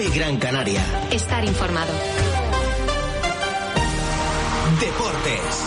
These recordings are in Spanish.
Gran Canaria. Estar informado. Deportes.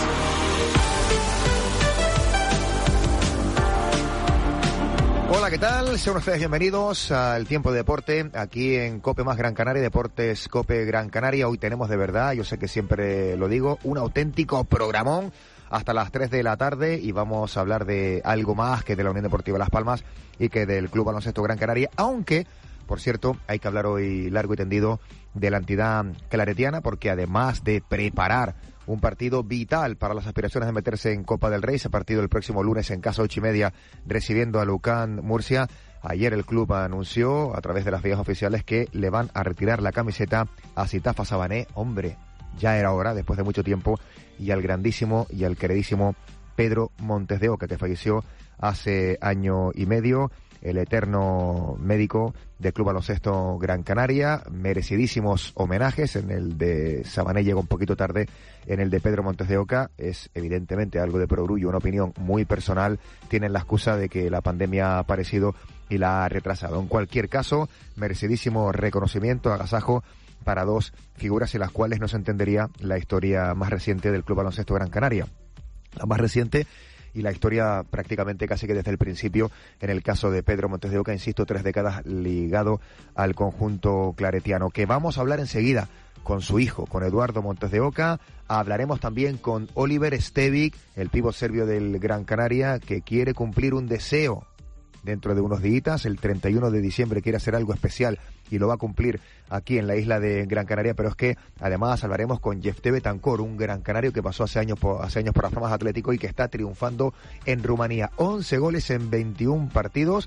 Hola, ¿qué tal? Sean ustedes bienvenidos al Tiempo de Deporte, aquí en COPE más Gran Canaria, Deportes COPE Gran Canaria. Hoy tenemos de verdad, yo sé que siempre lo digo, un auténtico programón hasta las 3 de la tarde y vamos a hablar de algo más que de la Unión Deportiva Las Palmas y que del Club Baloncesto Gran Canaria, aunque, por cierto, hay que hablar hoy largo y tendido de la entidad claretiana, porque además de preparar un partido vital para las aspiraciones de meterse en Copa del Rey, ese partido el próximo lunes en casa 8:30 recibiendo a Lucan Murcia. Ayer el club anunció a través de las vías oficiales que le van a retirar la camiseta a Sitafa Sabané. Hombre, ya era hora, después de mucho tiempo, y al grandísimo y al queridísimo Pedro Montes de Oca, que falleció hace año y medio, el eterno médico del Club Baloncesto Gran Canaria. Merecidísimos homenajes. En el de Sabané llegó un poquito tarde, en el de Pedro Montes de Oca es evidentemente algo de perogrullo, una opinión muy personal. Tienen la excusa de que la pandemia ha aparecido y la ha retrasado. En cualquier caso, merecidísimo reconocimiento, agasajo para dos figuras en las cuales no se entendería la historia más reciente del Club Baloncesto Gran Canaria. La más reciente y la historia prácticamente casi que desde el principio, en el caso de Pedro Montes de Oca, insisto, 3 décadas ligado al conjunto claretiano, que vamos a hablar enseguida con su hijo, con Eduardo Montes de Oca. Hablaremos también con Oliver Stevic, el pívot serbio del Gran Canaria, que quiere cumplir un deseo dentro de unos días. El 31 de diciembre quiere hacer algo especial y lo va a cumplir aquí en la isla de Gran Canaria. Pero es que además hablaremos con Jefté Betancor, un gran canario que pasó hace años por las Palmas Atlético y que está triunfando en Rumanía. 11 goles en 21 partidos.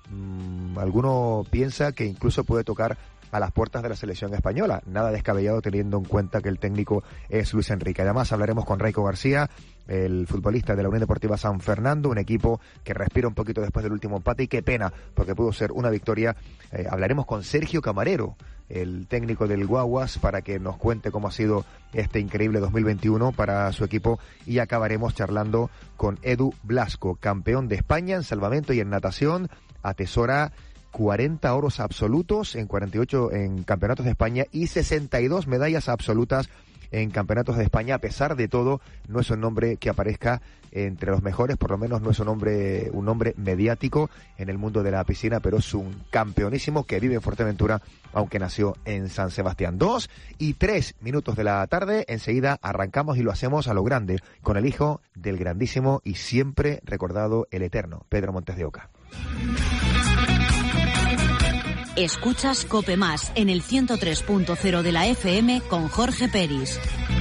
Alguno piensa que incluso puede tocar a las puertas de la selección española. Nada descabellado teniendo en cuenta que el técnico es Luis Enrique. Además hablaremos con Raiko García, el futbolista de la Unión Deportiva San Fernando, un equipo que respira un poquito después del último empate y qué pena, porque pudo ser una victoria. Hablaremos con Sergio Camarero, el técnico del Guaguas, para que nos cuente cómo ha sido este increíble 2021 para su equipo, y acabaremos charlando con Edu Blasco, campeón de España en salvamento y en natación, atesora 40 oros absolutos en 48 en campeonatos de España y 62 medallas absolutas en campeonatos de España. A pesar de todo, no es un nombre que aparezca entre los mejores, por lo menos no es un nombre mediático en el mundo de la piscina, pero es un campeonísimo que vive en Fuerteventura, aunque nació en San Sebastián. 2:03 de la tarde, enseguida arrancamos y lo hacemos a lo grande, con el hijo del grandísimo y siempre recordado, el eterno Pedro Montes de Oca. Escuchas COPE Más en el 103.0 de la FM con Jorge Peris.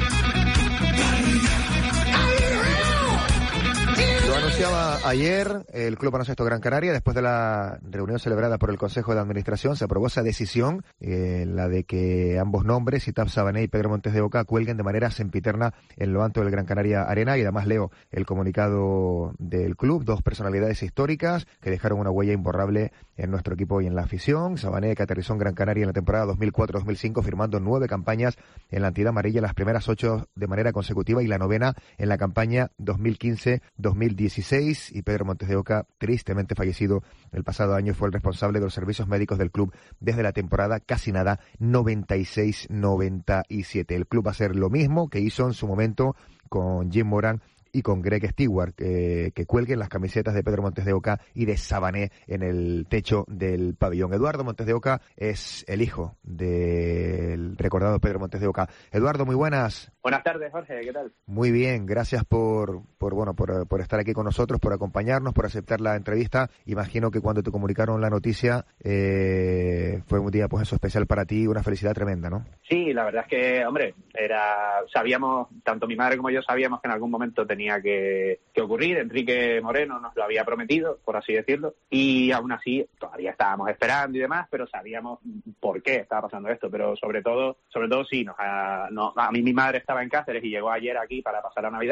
Lo anunciaba ayer el Club Baloncesto Gran Canaria. Después de la reunión celebrada por el Consejo de Administración, se aprobó esa decisión, la de que ambos nombres, Sitafa Sabané y Pedro Montes de Oca, cuelguen de manera sempiterna en lo alto del Gran Canaria Arena. Y además leo el comunicado del club: dos personalidades históricas que dejaron una huella imborrable en nuestro equipo y en la afición. Sabané, que aterrizó en Gran Canaria en la temporada 2004-2005, firmando 9 campañas en la entidad amarilla, las primeras 8 de manera consecutiva y la 9ª en la campaña 2015-2016. Y Pedro Montes de Oca, tristemente fallecido el pasado año, fue el responsable de los servicios médicos del club desde la temporada casi nada 96-97. El club va a hacer lo mismo que hizo en su momento con Jim Moran y con Greg Stewart, que cuelguen las camisetas de Pedro Montes de Oca y de Sabané en el techo del pabellón. Eduardo Montes de Oca es el hijo del recordado Pedro Montes de Oca. Eduardo, muy buenas. Buenas tardes, Jorge, ¿qué tal? Muy bien, gracias por estar aquí con nosotros, por acompañarnos, por aceptar la entrevista. Imagino que cuando te comunicaron la noticia fue un día pues eso especial para ti, una felicidad tremenda, ¿no? Sí, la verdad es que, hombre, sabíamos, tanto mi madre como yo sabíamos que en algún momento tenía que ocurrir. Enrique Moreno nos lo había prometido, por así decirlo, y aún así todavía estábamos esperando y demás, pero sabíamos por qué estaba pasando esto. Pero sobre todo sí, a mí mi madre estaba en Cáceres y llegó ayer aquí para pasar la Navidad,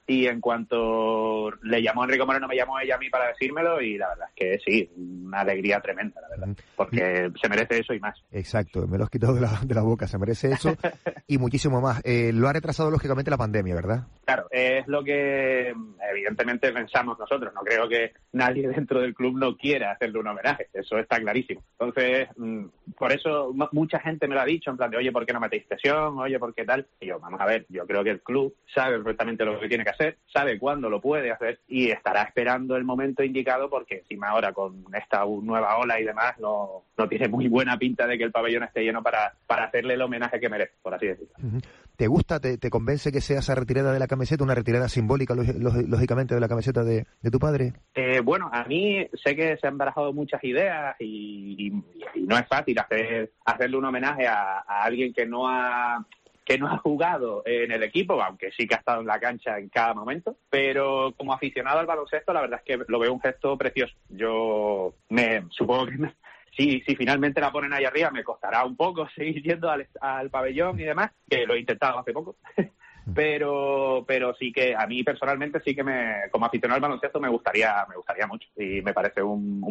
y en cuanto le llamó Enrique Moreno, me llamó ella a mí para decírmelo, y la verdad es que sí, una alegría tremenda, la verdad, porque se merece eso y más. Exacto, me lo has quitado de la boca, se merece eso y muchísimo más. Lo ha retrasado lógicamente la pandemia, ¿verdad? Claro, es lo que evidentemente pensamos nosotros. No creo que nadie dentro del club no quiera hacerle un homenaje, eso está clarísimo. Entonces, por eso mucha gente me lo ha dicho, en plan de, oye, ¿por qué no metéis presión? Oye, ¿por qué tal? Y yo, vamos a ver, yo creo que el club sabe perfectamente lo que tiene que hacer, sabe cuándo lo puede hacer y estará esperando el momento indicado, porque encima ahora con esta nueva ola y demás no tiene muy buena pinta de que el pabellón esté lleno para hacerle el homenaje que merece, por así decirlo. ¿Te gusta, te convence que sea esa retirada de la camiseta, una retirada simbólica, lógicamente, de la camiseta de tu padre? Bueno, a mí sé que se han barajado muchas ideas y no es fácil hacerle un homenaje a alguien que no ha jugado en el equipo, aunque sí que ha estado en la cancha en cada momento, pero como aficionado al baloncesto, la verdad es que lo veo un gesto precioso. Yo supongo que si finalmente la ponen ahí arriba, me costará un poco seguir yendo al pabellón y demás, que lo he intentado hace poco. Pero sí que a mí personalmente sí que como aficionado al baloncesto me gustaría mucho, y me parece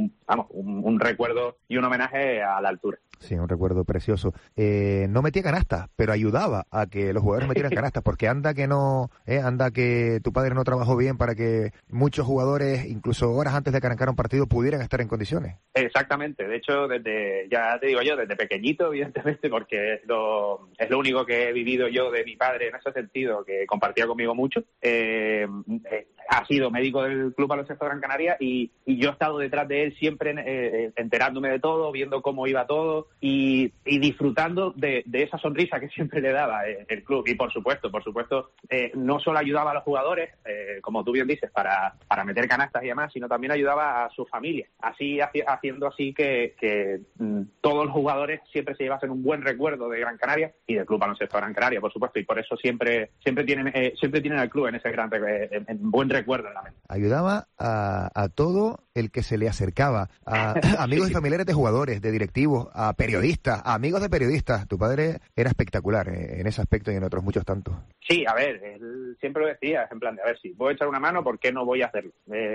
un recuerdo y un homenaje a la altura. Sí, un recuerdo precioso. No metía canastas, pero ayudaba a que los jugadores metieran canastas, porque anda que tu padre no trabajó bien para que muchos jugadores, incluso horas antes de que arrancara un partido, pudieran estar en condiciones. Exactamente. De hecho, ya te digo yo, desde pequeñito, evidentemente, porque es lo único que he vivido yo de mi padre en ese sentido, que compartía conmigo mucho. Ha sido médico del Club Baloncesto Gran Canaria y yo he estado detrás de él siempre, enterándome de todo, viendo cómo iba todo y disfrutando de esa sonrisa que siempre le daba el club. Y por supuesto, no solo ayudaba a los jugadores, como tú bien dices, para meter canastas y demás, sino también ayudaba a su familia, haciendo así que todos los jugadores siempre se llevasen un buen recuerdo de Gran Canaria y del Club Baloncesto Gran Canaria, por supuesto, y por eso siempre tienen al club en ese en buen recuerdo en la mente. Ayudaba a todo el que se le acercaba, a amigos y familiares de jugadores, de directivos, a periodistas, a amigos de periodistas. Tu padre era espectacular en ese aspecto y en otros muchos tantos. Sí, a ver, él siempre lo decía, en plan de, a ver, si voy a echar una mano, ¿por qué no voy a hacerlo?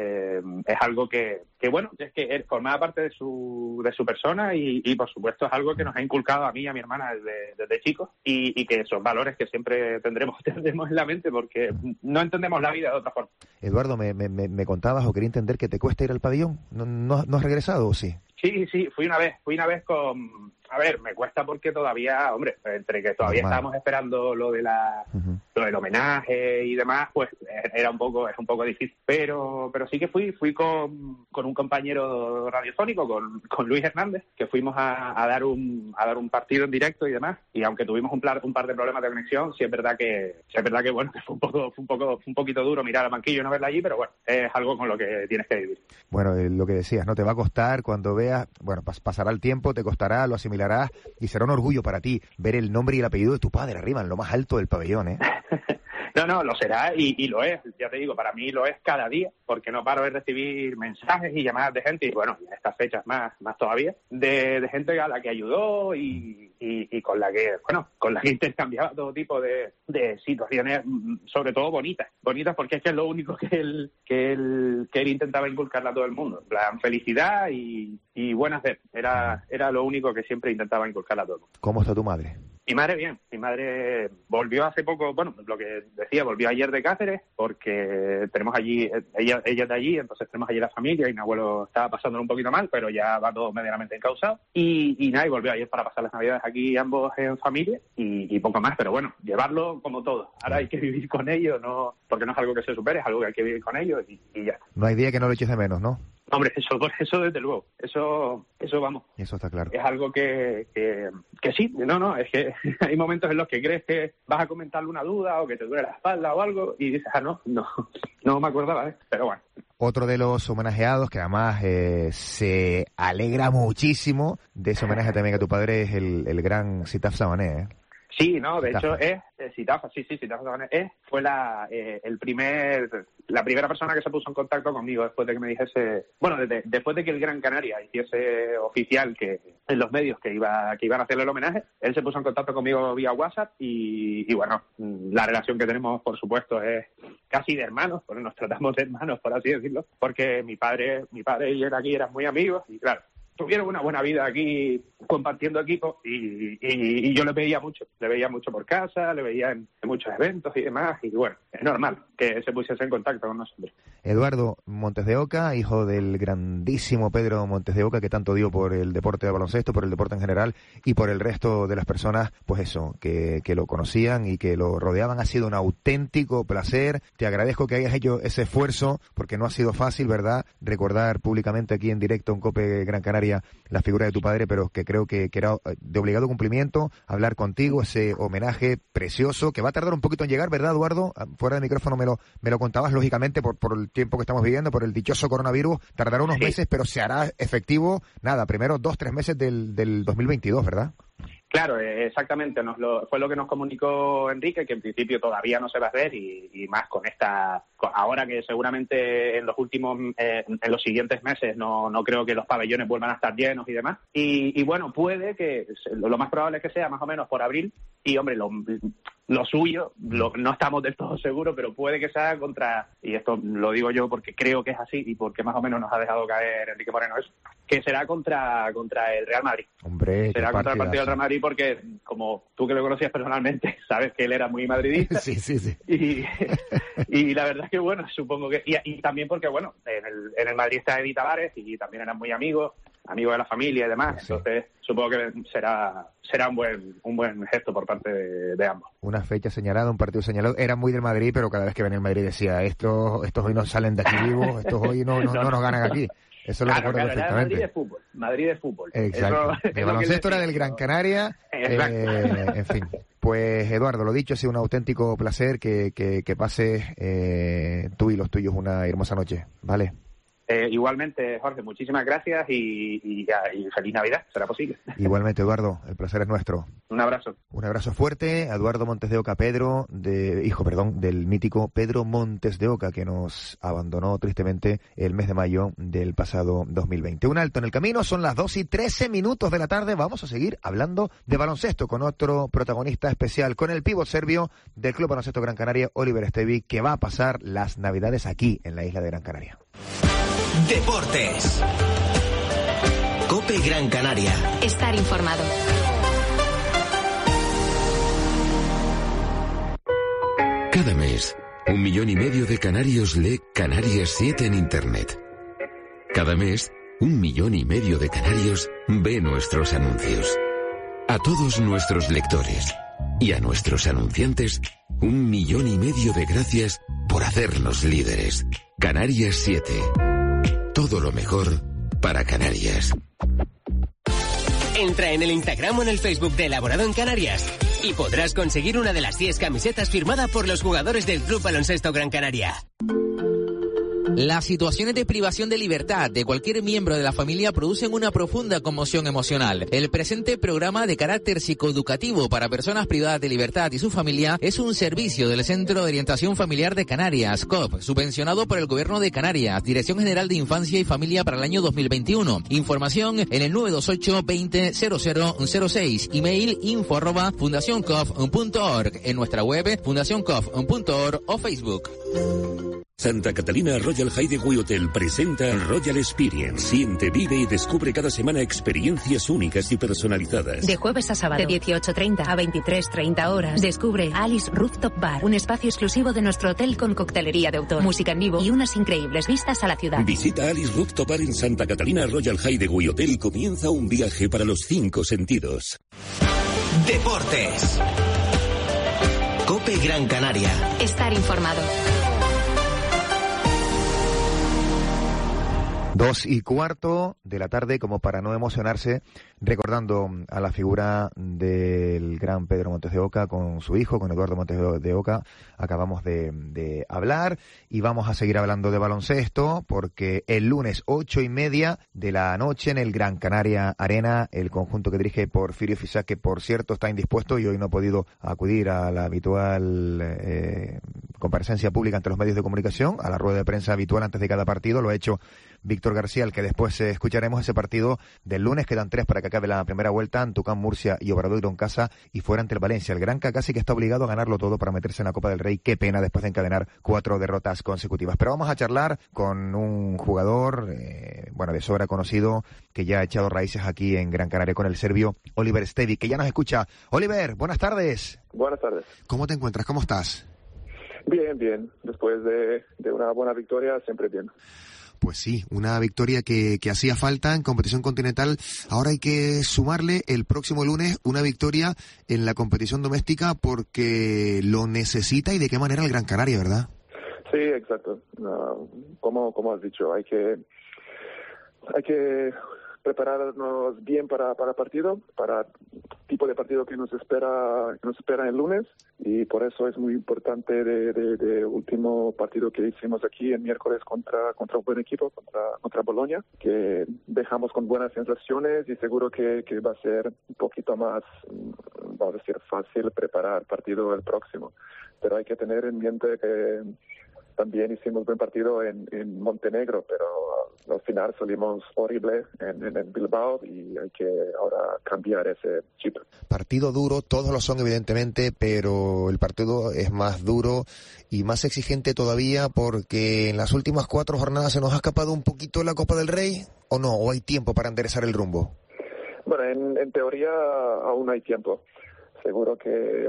Es algo que bueno, es que él formaba parte de su persona y por supuesto es algo que nos ha inculcado a mí y a mi hermana desde chicos y que son valores que siempre tendremos en la mente, porque no entendemos la vida de otra forma. Eduardo, me contabas o quería entender que te cuesta ir al pabellón. ¿No has regresado o sí? Sí, fui una vez con... A ver, me cuesta porque todavía, hombre, entre que todavía estábamos esperando lo del homenaje y demás, pues es un poco difícil. Pero sí que fui con un compañero radiofónico, con Luis Hernández, que fuimos a dar un partido en directo y demás. Y aunque tuvimos un par de problemas de conexión, sí es verdad que bueno, que fue un poquito duro mirar al banquillo y no verla allí, pero bueno, es algo con lo que tienes que vivir. Bueno, lo que decías, ¿no? Te va a costar cuando veas, bueno, pasará el tiempo, te costará, lo asimilarás y será un orgullo para ti ver el nombre y el apellido de tu padre arriba, en lo más alto del pabellón, ¿eh? No, lo será y lo es, ya te digo, para mí lo es cada día, porque no paro de recibir mensajes y llamadas de gente, y bueno, en estas fechas más todavía, de gente a la que ayudó y con la que intercambiaba todo tipo de situaciones, sobre todo bonitas, porque es que es lo único que él intentaba inculcarle a todo el mundo, en plan felicidad y buena fe, era lo único que siempre intentaba inculcarle a todo el mundo. ¿Cómo está tu madre? Mi madre bien, mi madre volvió hace poco, bueno, lo que decía, volvió ayer de Cáceres, porque tenemos allí, ella es de allí, entonces tenemos allí la familia, y mi abuelo estaba pasándolo un poquito mal, pero ya va todo medianamente encausado, y nada, y volvió ayer para pasar las navidades aquí ambos en familia, y poco más, pero bueno, llevarlo como todo, ahora hay que vivir con ello, no, porque no es algo que se supere, es algo que hay que vivir con ello, y ya. No hay día que no lo eches de menos, ¿no? Hombre, eso desde luego, eso vamos. Eso está claro. Es algo que sí, no, es que hay momentos en los que crees que vas a comentarle una duda o que te duele la espalda o algo y dices, no me acordaba, pero bueno. Otro de los homenajeados que además se alegra muchísimo de ese homenaje también a tu padre es el gran Sitaf Sabané, ¿eh? Sí, no, de hecho Sitafa, Sitafa fue la primera persona que se puso en contacto conmigo después de que me dijese, bueno, después de que el Gran Canaria hiciese oficial que en los medios que iban a hacerle el homenaje, él se puso en contacto conmigo vía WhatsApp y bueno, la relación que tenemos, por supuesto, es casi de hermanos, porque nos tratamos de hermanos, por así decirlo, porque mi padre y él aquí eran muy amigos y claro, tuvieron una buena vida aquí compartiendo equipos y yo le veía mucho por casa, le veía en muchos eventos y demás, y bueno, es normal que se pusiese en contacto con nosotros. Eduardo Montes de Oca, hijo del grandísimo Pedro Montes de Oca, que tanto dio por el deporte de baloncesto, por el deporte en general y por el resto de las personas, pues eso, que lo conocían y que lo rodeaban. Ha sido un auténtico placer. Te agradezco que hayas hecho ese esfuerzo, porque no ha sido fácil, ¿verdad?, recordar públicamente aquí en directo en COPE Gran Canaria la figura de tu padre, pero que creo que era de obligado cumplimiento hablar contigo, ese homenaje precioso, que va a tardar un poquito en llegar, ¿verdad, Eduardo? Fuera de micrófono me lo contabas, lógicamente, por el tiempo que estamos viviendo, por el dichoso coronavirus, tardará unos meses, pero se hará efectivo, primero 2-3 meses del 2022, ¿verdad? Claro, exactamente, fue lo que nos comunicó Enrique, que en principio todavía no se va a hacer y más ahora que seguramente en los siguientes meses no creo que los pabellones vuelvan a estar llenos y demás. Y bueno, puede que, lo más probable es que sea más o menos por abril, y hombre, lo suyo, no estamos del todo seguros, pero puede que sea y esto lo digo yo porque creo que es así y porque más o menos nos ha dejado caer Enrique Moreno eso, que será contra el Real Madrid. Hombre, será contra el partido del Real Madrid porque, como tú que lo conocías personalmente, sabes que él era muy madridista. Sí. Y la verdad es que, bueno, supongo que... Y también porque, bueno, en el Madrid está Edith Tavares y también eran muy amigos de la familia y demás. Sí. Entonces, supongo que será un buen gesto por parte de ambos. Una fecha señalada, un partido señalado. Era muy del Madrid, pero cada vez que venía el Madrid decía, estos hoy no salen de aquí vivos, estos hoy no nos ganan aquí. Eso lo recuerdo perfectamente. Madrid de fútbol. Exacto. El baloncesto era del Gran Canaria. En fin. Pues, Eduardo, lo dicho, ha sido un auténtico placer que pases tú y los tuyos una hermosa noche, ¿vale? Igualmente, Jorge, muchísimas gracias y feliz Navidad, será posible. Igualmente, Eduardo, el placer es nuestro. Un abrazo. Un abrazo fuerte a Eduardo Montes de Oca, del mítico Pedro Montes de Oca, que nos abandonó tristemente el mes de mayo del pasado 2020. Un alto en el camino, son las 2:13 de la tarde. Vamos a seguir hablando de baloncesto con otro protagonista especial, con el pívot serbio del Club Baloncesto Gran Canaria, Oliver Estevi, que va a pasar las Navidades aquí en la isla de Gran Canaria. Deportes. COPE Gran Canaria. Estar informado. Cada mes, 1,5 millones de canarios lee Canarias 7 en Internet. Cada mes, 1,5 millones de canarios ve nuestros anuncios. A todos nuestros lectores y a nuestros anunciantes, 1,5 millones de gracias por hacernos líderes. Canarias 7. Todo lo mejor para Canarias. Entra en el Instagram o en el Facebook de Elaborado en Canarias y podrás conseguir una de las 10 camisetas firmada por los jugadores del Club Baloncesto Gran Canaria. Las situaciones de privación de libertad de cualquier miembro de la familia producen una profunda conmoción emocional. El presente programa de carácter psicoeducativo para personas privadas de libertad y su familia es un servicio del Centro de Orientación Familiar de Canarias, COF, subvencionado por el Gobierno de Canarias, Dirección General de Infancia y Familia para el año 2021. Información en el 928 20 0006, email info@fundacioncof.org, en nuestra web fundacioncof.org o Facebook. Santa Catalina Royal Hideaway Hotel presenta Royal Experience. Siente, vive y descubre cada semana experiencias únicas y personalizadas. De jueves a sábado, de 18:30 a 23:30 horas, descubre Alice Rooftop Bar, un espacio exclusivo de nuestro hotel con coctelería de autor, música en vivo y unas increíbles vistas a la ciudad. Visita Alice Rooftop Bar en Santa Catalina Royal Hideaway Hotel y comienza un viaje para los 5 sentidos. Deportes. COPE Gran Canaria. Estar informado. 2:15 de la tarde, como para no emocionarse, recordando a la figura del gran Pedro Montes de Oca con su hijo, con Eduardo Montes de Oca. Acabamos de hablar y vamos a seguir hablando de baloncesto, porque el lunes 8:30 de la noche en el Gran Canaria Arena, el conjunto que dirige Porfirio Fisac, que por cierto está indispuesto y hoy no ha podido acudir a la habitual comparecencia pública ante los medios de comunicación, a la rueda de prensa habitual antes de cada partido, lo ha hecho Víctor García, al que después escucharemos. Ese partido del lunes. Quedan 3 para que acabe la primera vuelta. Antucán, Murcia y Obradoiro en casa y fuera ante el Valencia. El Gran Cacasi, que está obligado a ganarlo todo para meterse en la Copa del Rey. Qué pena después de encadenar 4 derrotas consecutivas. Pero vamos a charlar con un jugador, de sobra conocido, que ya ha echado raíces aquí en Gran Canaria, con el serbio Oliver Stevic, que ya nos escucha. Oliver, buenas tardes. Buenas tardes. ¿Cómo te encuentras? ¿Cómo estás? Bien. Después de una buena victoria, siempre bien. Pues sí, una victoria que hacía falta en competición continental. Ahora hay que sumarle el próximo lunes una victoria en la competición doméstica, porque lo necesita, y de qué manera el Gran Canaria, ¿verdad? Sí, exacto. Como has dicho, hay que prepararnos bien para el partido, para el tipo de partido que nos espera el lunes, y por eso es muy importante de último partido que hicimos aquí el miércoles contra un buen equipo, contra Bolonia, que dejamos con buenas sensaciones, y seguro que va a ser un poquito más, vamos a decir, fácil preparar el partido el próximo. Pero hay que tener en mente que también hicimos buen partido en Montenegro, pero al final salimos horrible en Bilbao, y hay que ahora cambiar ese chip. Partido duro, todos lo son evidentemente, pero el partido es más duro y más exigente todavía, porque en las últimas 4 jornadas se nos ha escapado un poquito la Copa del Rey, ¿o no? ¿O hay tiempo para enderezar el rumbo? Bueno, en teoría aún hay tiempo. Seguro que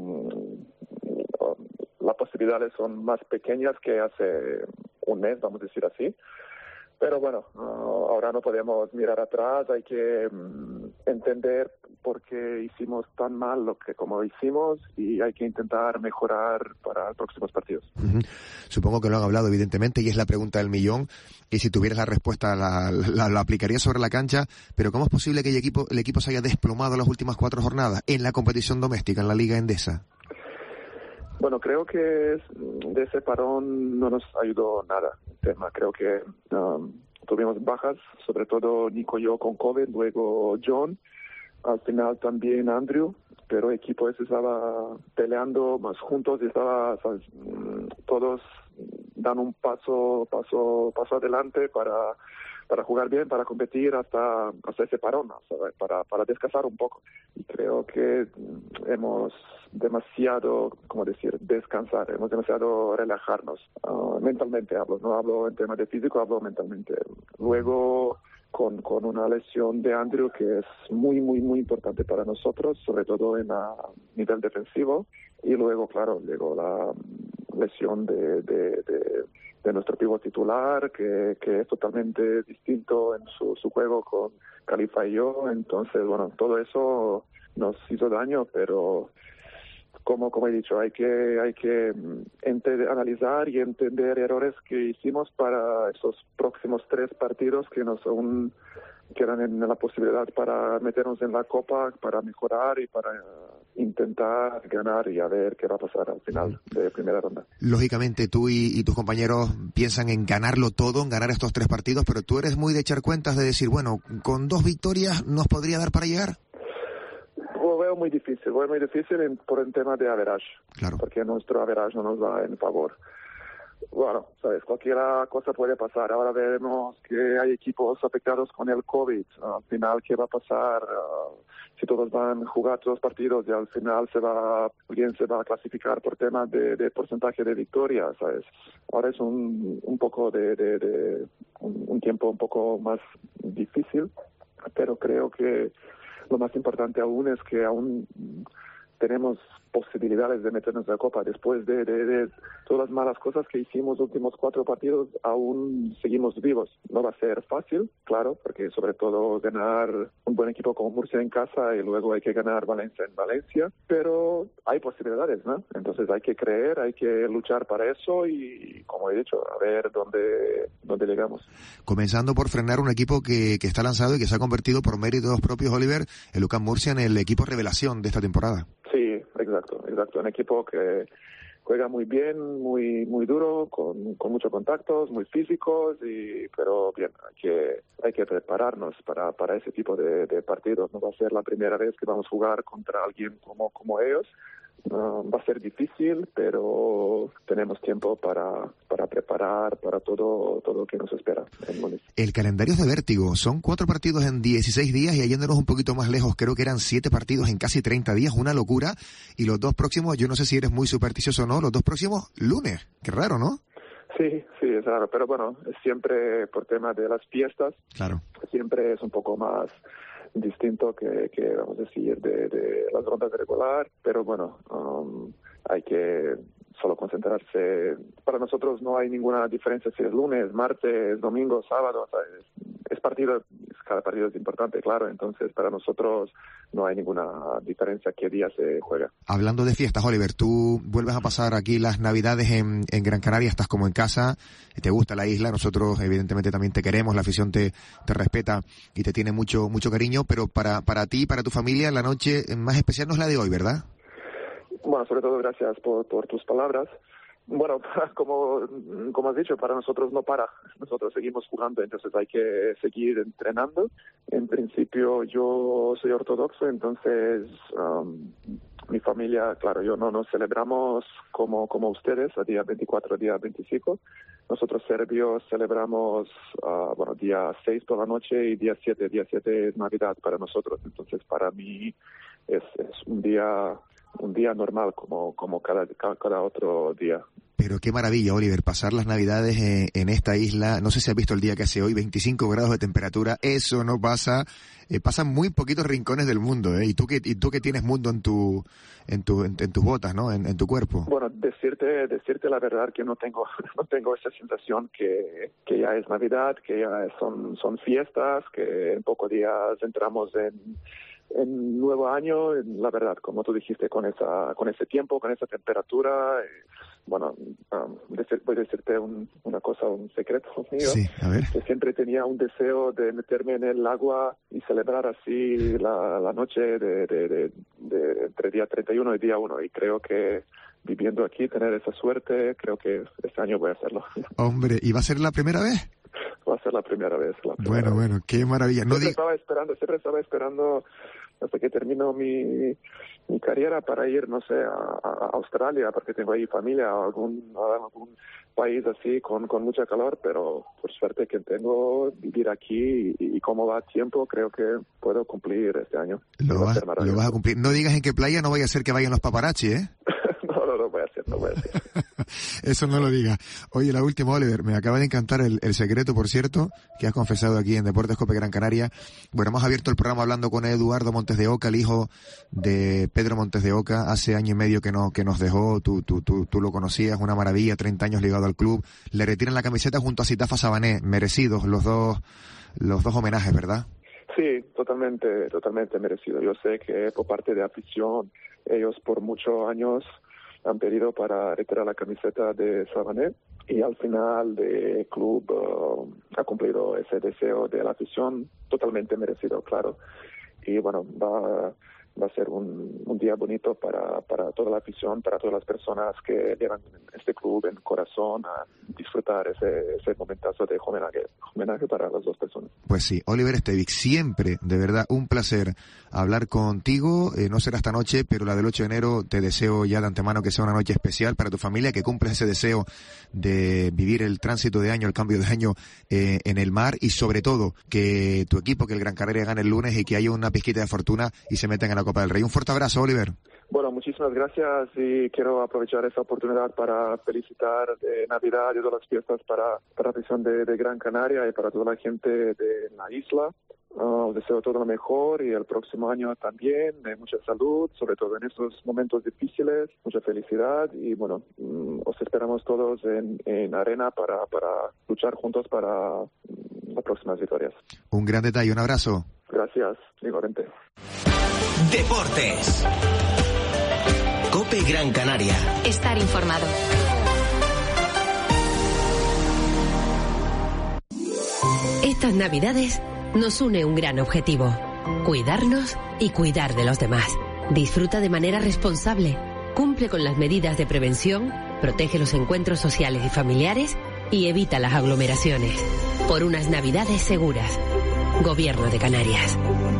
las posibilidades son más pequeñas que hace un mes, vamos a decir así. Pero bueno, ahora no podemos mirar atrás, hay que entender por qué hicimos tan mal como hicimos, y hay que intentar mejorar para los próximos partidos. Uh-huh. Supongo que lo han hablado, evidentemente, y es la pregunta del millón, y si tuvieras la respuesta la aplicarías sobre la cancha, pero ¿cómo es posible que el equipo se haya desplomado las últimas 4 jornadas en la competición doméstica, en la Liga Endesa? Bueno, creo que de ese parón no nos ayudó nada el tema. Creo que tuvimos bajas, sobre todo Nico y yo con COVID, luego John, al final también Andrew, pero el equipo ese estaba peleando más juntos y estaba, ¿sabes? Todos dando un paso adelante para jugar bien, para competir hasta ese parón, ¿sabes? Para descansar un poco. Y creo que hemos demasiado, descansar, hemos demasiado relajarnos. Mentalmente hablo, no hablo en tema de físico, hablo mentalmente. Luego, con una lesión de Andrew, que es muy, muy, muy importante para nosotros, sobre todo en a nivel defensivo. Y luego, claro, llegó la lesión de nuestro pívot titular, que es totalmente distinto en su juego con Khalifa y yo. Entonces, bueno, todo eso nos hizo daño, pero como he dicho, hay que analizar y entender errores que hicimos para esos próximos 3 partidos que nos aún quedan en la posibilidad para meternos en la Copa, para mejorar y para intentar ganar, y a ver qué va a pasar al final de primera ronda. Lógicamente tú y tus compañeros piensan en ganarlo todo, en ganar estos 3 partidos, pero tú eres muy de echar cuentas, de decir, bueno, con 2 victorias nos podría dar para llegar. Lo veo muy difícil por el tema de average, claro, porque nuestro average no nos va en favor. Bueno, sabes, cualquier cosa puede pasar. Ahora veremos que hay equipos afectados con el COVID. Al final, ¿qué va a pasar? Si todos van a jugar 2 partidos y al final alguien se va a clasificar por temas de porcentaje de victoria, ¿sabes? Ahora es un poco un tiempo un poco más difícil, pero creo que lo más importante aún es que aún tenemos posibilidades de meternos en la Copa. Después de todas las malas cosas que hicimos los últimos 4 partidos, aún seguimos vivos. No va a ser fácil, claro, porque sobre todo ganar un buen equipo como Murcia en casa y luego hay que ganar Valencia en Valencia, pero hay posibilidades, ¿no? Entonces hay que creer, hay que luchar para eso y, como he dicho, a ver dónde llegamos. Comenzando por frenar un equipo que está lanzado y que se ha convertido por méritos propios, Oliver, el UCAM Murcia, en el equipo revelación de esta temporada. Sí, exacto. Un equipo que juega muy bien, muy duro, con muchos contactos, muy físicos, pero bien, hay que prepararnos para ese tipo de partidos. No va a ser la primera vez que vamos a jugar contra alguien como ellos. Va a ser difícil, pero tenemos tiempo para preparar para todo lo que nos espera en Múnich. El calendario es de vértigo. Son 4 partidos en 16 días y yéndonos un poquito más lejos, creo que eran 7 partidos en casi 30 días. Una locura. Y los 2 próximos, yo no sé si eres muy supersticioso o no, los 2 próximos lunes. Qué raro, ¿no? Sí, es raro. Pero bueno, siempre por tema de las fiestas. Claro. Siempre es un poco más distinto que vamos a decir, de las rondas de regular, pero bueno, hay que solo concentrarse. Para nosotros no hay ninguna diferencia si es lunes, martes, domingo, sábado, ¿sabes? Cada partido es importante, claro, entonces para nosotros no hay ninguna diferencia qué día se juega. Hablando de fiestas, Oliver, tú vuelves a pasar aquí las Navidades en Gran Canaria, estás como en casa, te gusta la isla, nosotros evidentemente también te queremos, la afición te respeta y te tiene mucho cariño, pero para ti, para tu familia, la noche más especial no es la de hoy, ¿verdad? Bueno, sobre todo gracias por tus palabras. Bueno, como has dicho, para nosotros no para. Nosotros seguimos jugando, entonces hay que seguir entrenando. En principio yo soy ortodoxo, entonces mi familia, claro, yo no celebramos como ustedes, a día 24, día 25. Nosotros serbios celebramos, día 6 por la noche y día 7 es Navidad para nosotros. Entonces para mí es un día normal como cada otro día. Pero qué maravilla, Oliver, pasar las Navidades en esta isla. No sé si has visto el día que hace hoy, 25 grados de temperatura. Eso no pasa. Pasan muy poquitos rincones del mundo, ¿eh? Y tú que tienes mundo en tus botas, ¿no? En tu cuerpo. Bueno, decirte la verdad que no tengo esa sensación que ya es Navidad, que ya son fiestas, que en pocos días entramos en nuevo año. La verdad, como tú dijiste, con ese tiempo, con esa temperatura. Bueno, voy a decirte una cosa, un secreto mío. Sí, a ver. Que siempre tenía un deseo de meterme en el agua y celebrar así la noche de entre día 31 y día 1. Y creo que viviendo aquí, tener esa suerte, creo que este año voy a hacerlo. Hombre, ¿y va a ser la primera vez? Va a ser la primera vez. Bueno, qué maravilla. Siempre estaba esperando hasta que termino mi carrera para ir, no sé, a Australia, porque tengo ahí familia, a algún país así con mucha calor, pero por suerte que tengo vivir aquí y como va tiempo, creo que puedo cumplir este año. Lo vas a cumplir. No digas en qué playa, no vaya a ser que vayan los paparazzi, ¿eh? No voy a hacer. Eso no lo digas. Oye, la última, Oliver, me acaba de encantar el secreto, por cierto, que has confesado aquí en Deportes Cope Gran Canaria. Bueno, hemos abierto el programa hablando con Eduardo Montes de Oca, el hijo de Pedro Montes de Oca. Hace año y medio que nos dejó, tú lo conocías, una maravilla, 30 años ligado al club. Le retiran la camiseta junto a Sitafa Sabané, merecidos los dos homenajes, ¿verdad? Sí, totalmente merecido. Yo sé que por parte de afición, ellos por muchos años han pedido para retirar la camiseta de Sabané y al final el club ha cumplido ese deseo de la afición, totalmente merecido, claro. Y bueno, va a ser un día bonito para toda la afición, para todas las personas que llevan este club en corazón a disfrutar ese momentazo de homenaje para las dos personas. Pues sí, Oliver Estevic, siempre, de verdad, un placer hablar contigo. No será esta noche, pero la del 8 de enero te deseo ya de antemano que sea una noche especial para tu familia, que cumples ese deseo de vivir el tránsito de año, el cambio de año en el mar y sobre todo que tu equipo, que el Gran Canaria gane el lunes y que haya una pizquita de fortuna y se metan en la Copa del Rey. Un fuerte abrazo, Oliver. Bueno, muchísimas gracias y quiero aprovechar esta oportunidad para felicitar de Navidad y todas las fiestas para la afición de Gran Canaria y para toda la gente de la isla. Os deseo todo lo mejor y el próximo año también, mucha salud, sobre todo en estos momentos difíciles, mucha felicidad y bueno, os esperamos todos en arena para luchar juntos para las próximas victorias. Un gran detalle, un abrazo. Gracias, igualmente. Deportes. COPE Gran Canaria. Estar informado. Estas Navidades nos une un gran objetivo: cuidarnos y cuidar de los demás. Disfruta de manera responsable, cumple con las medidas de prevención, protege los encuentros sociales y familiares y evita las aglomeraciones. Por unas Navidades seguras. Gobierno de Canarias.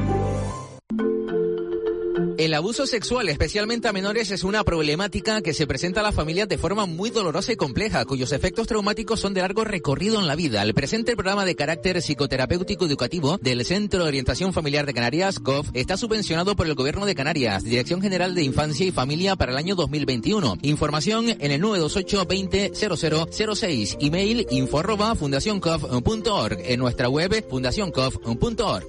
El abuso sexual, especialmente a menores, es una problemática que se presenta a las familias de forma muy dolorosa y compleja, cuyos efectos traumáticos son de largo recorrido en la vida. El presente programa de carácter psicoterapéutico educativo del Centro de Orientación Familiar de Canarias, COF, está subvencionado por el Gobierno de Canarias, Dirección General de Infancia y Familia, para el año 2021. Información en el 928 20 0006, email info@fundacioncof.org, en nuestra web fundacioncof.org.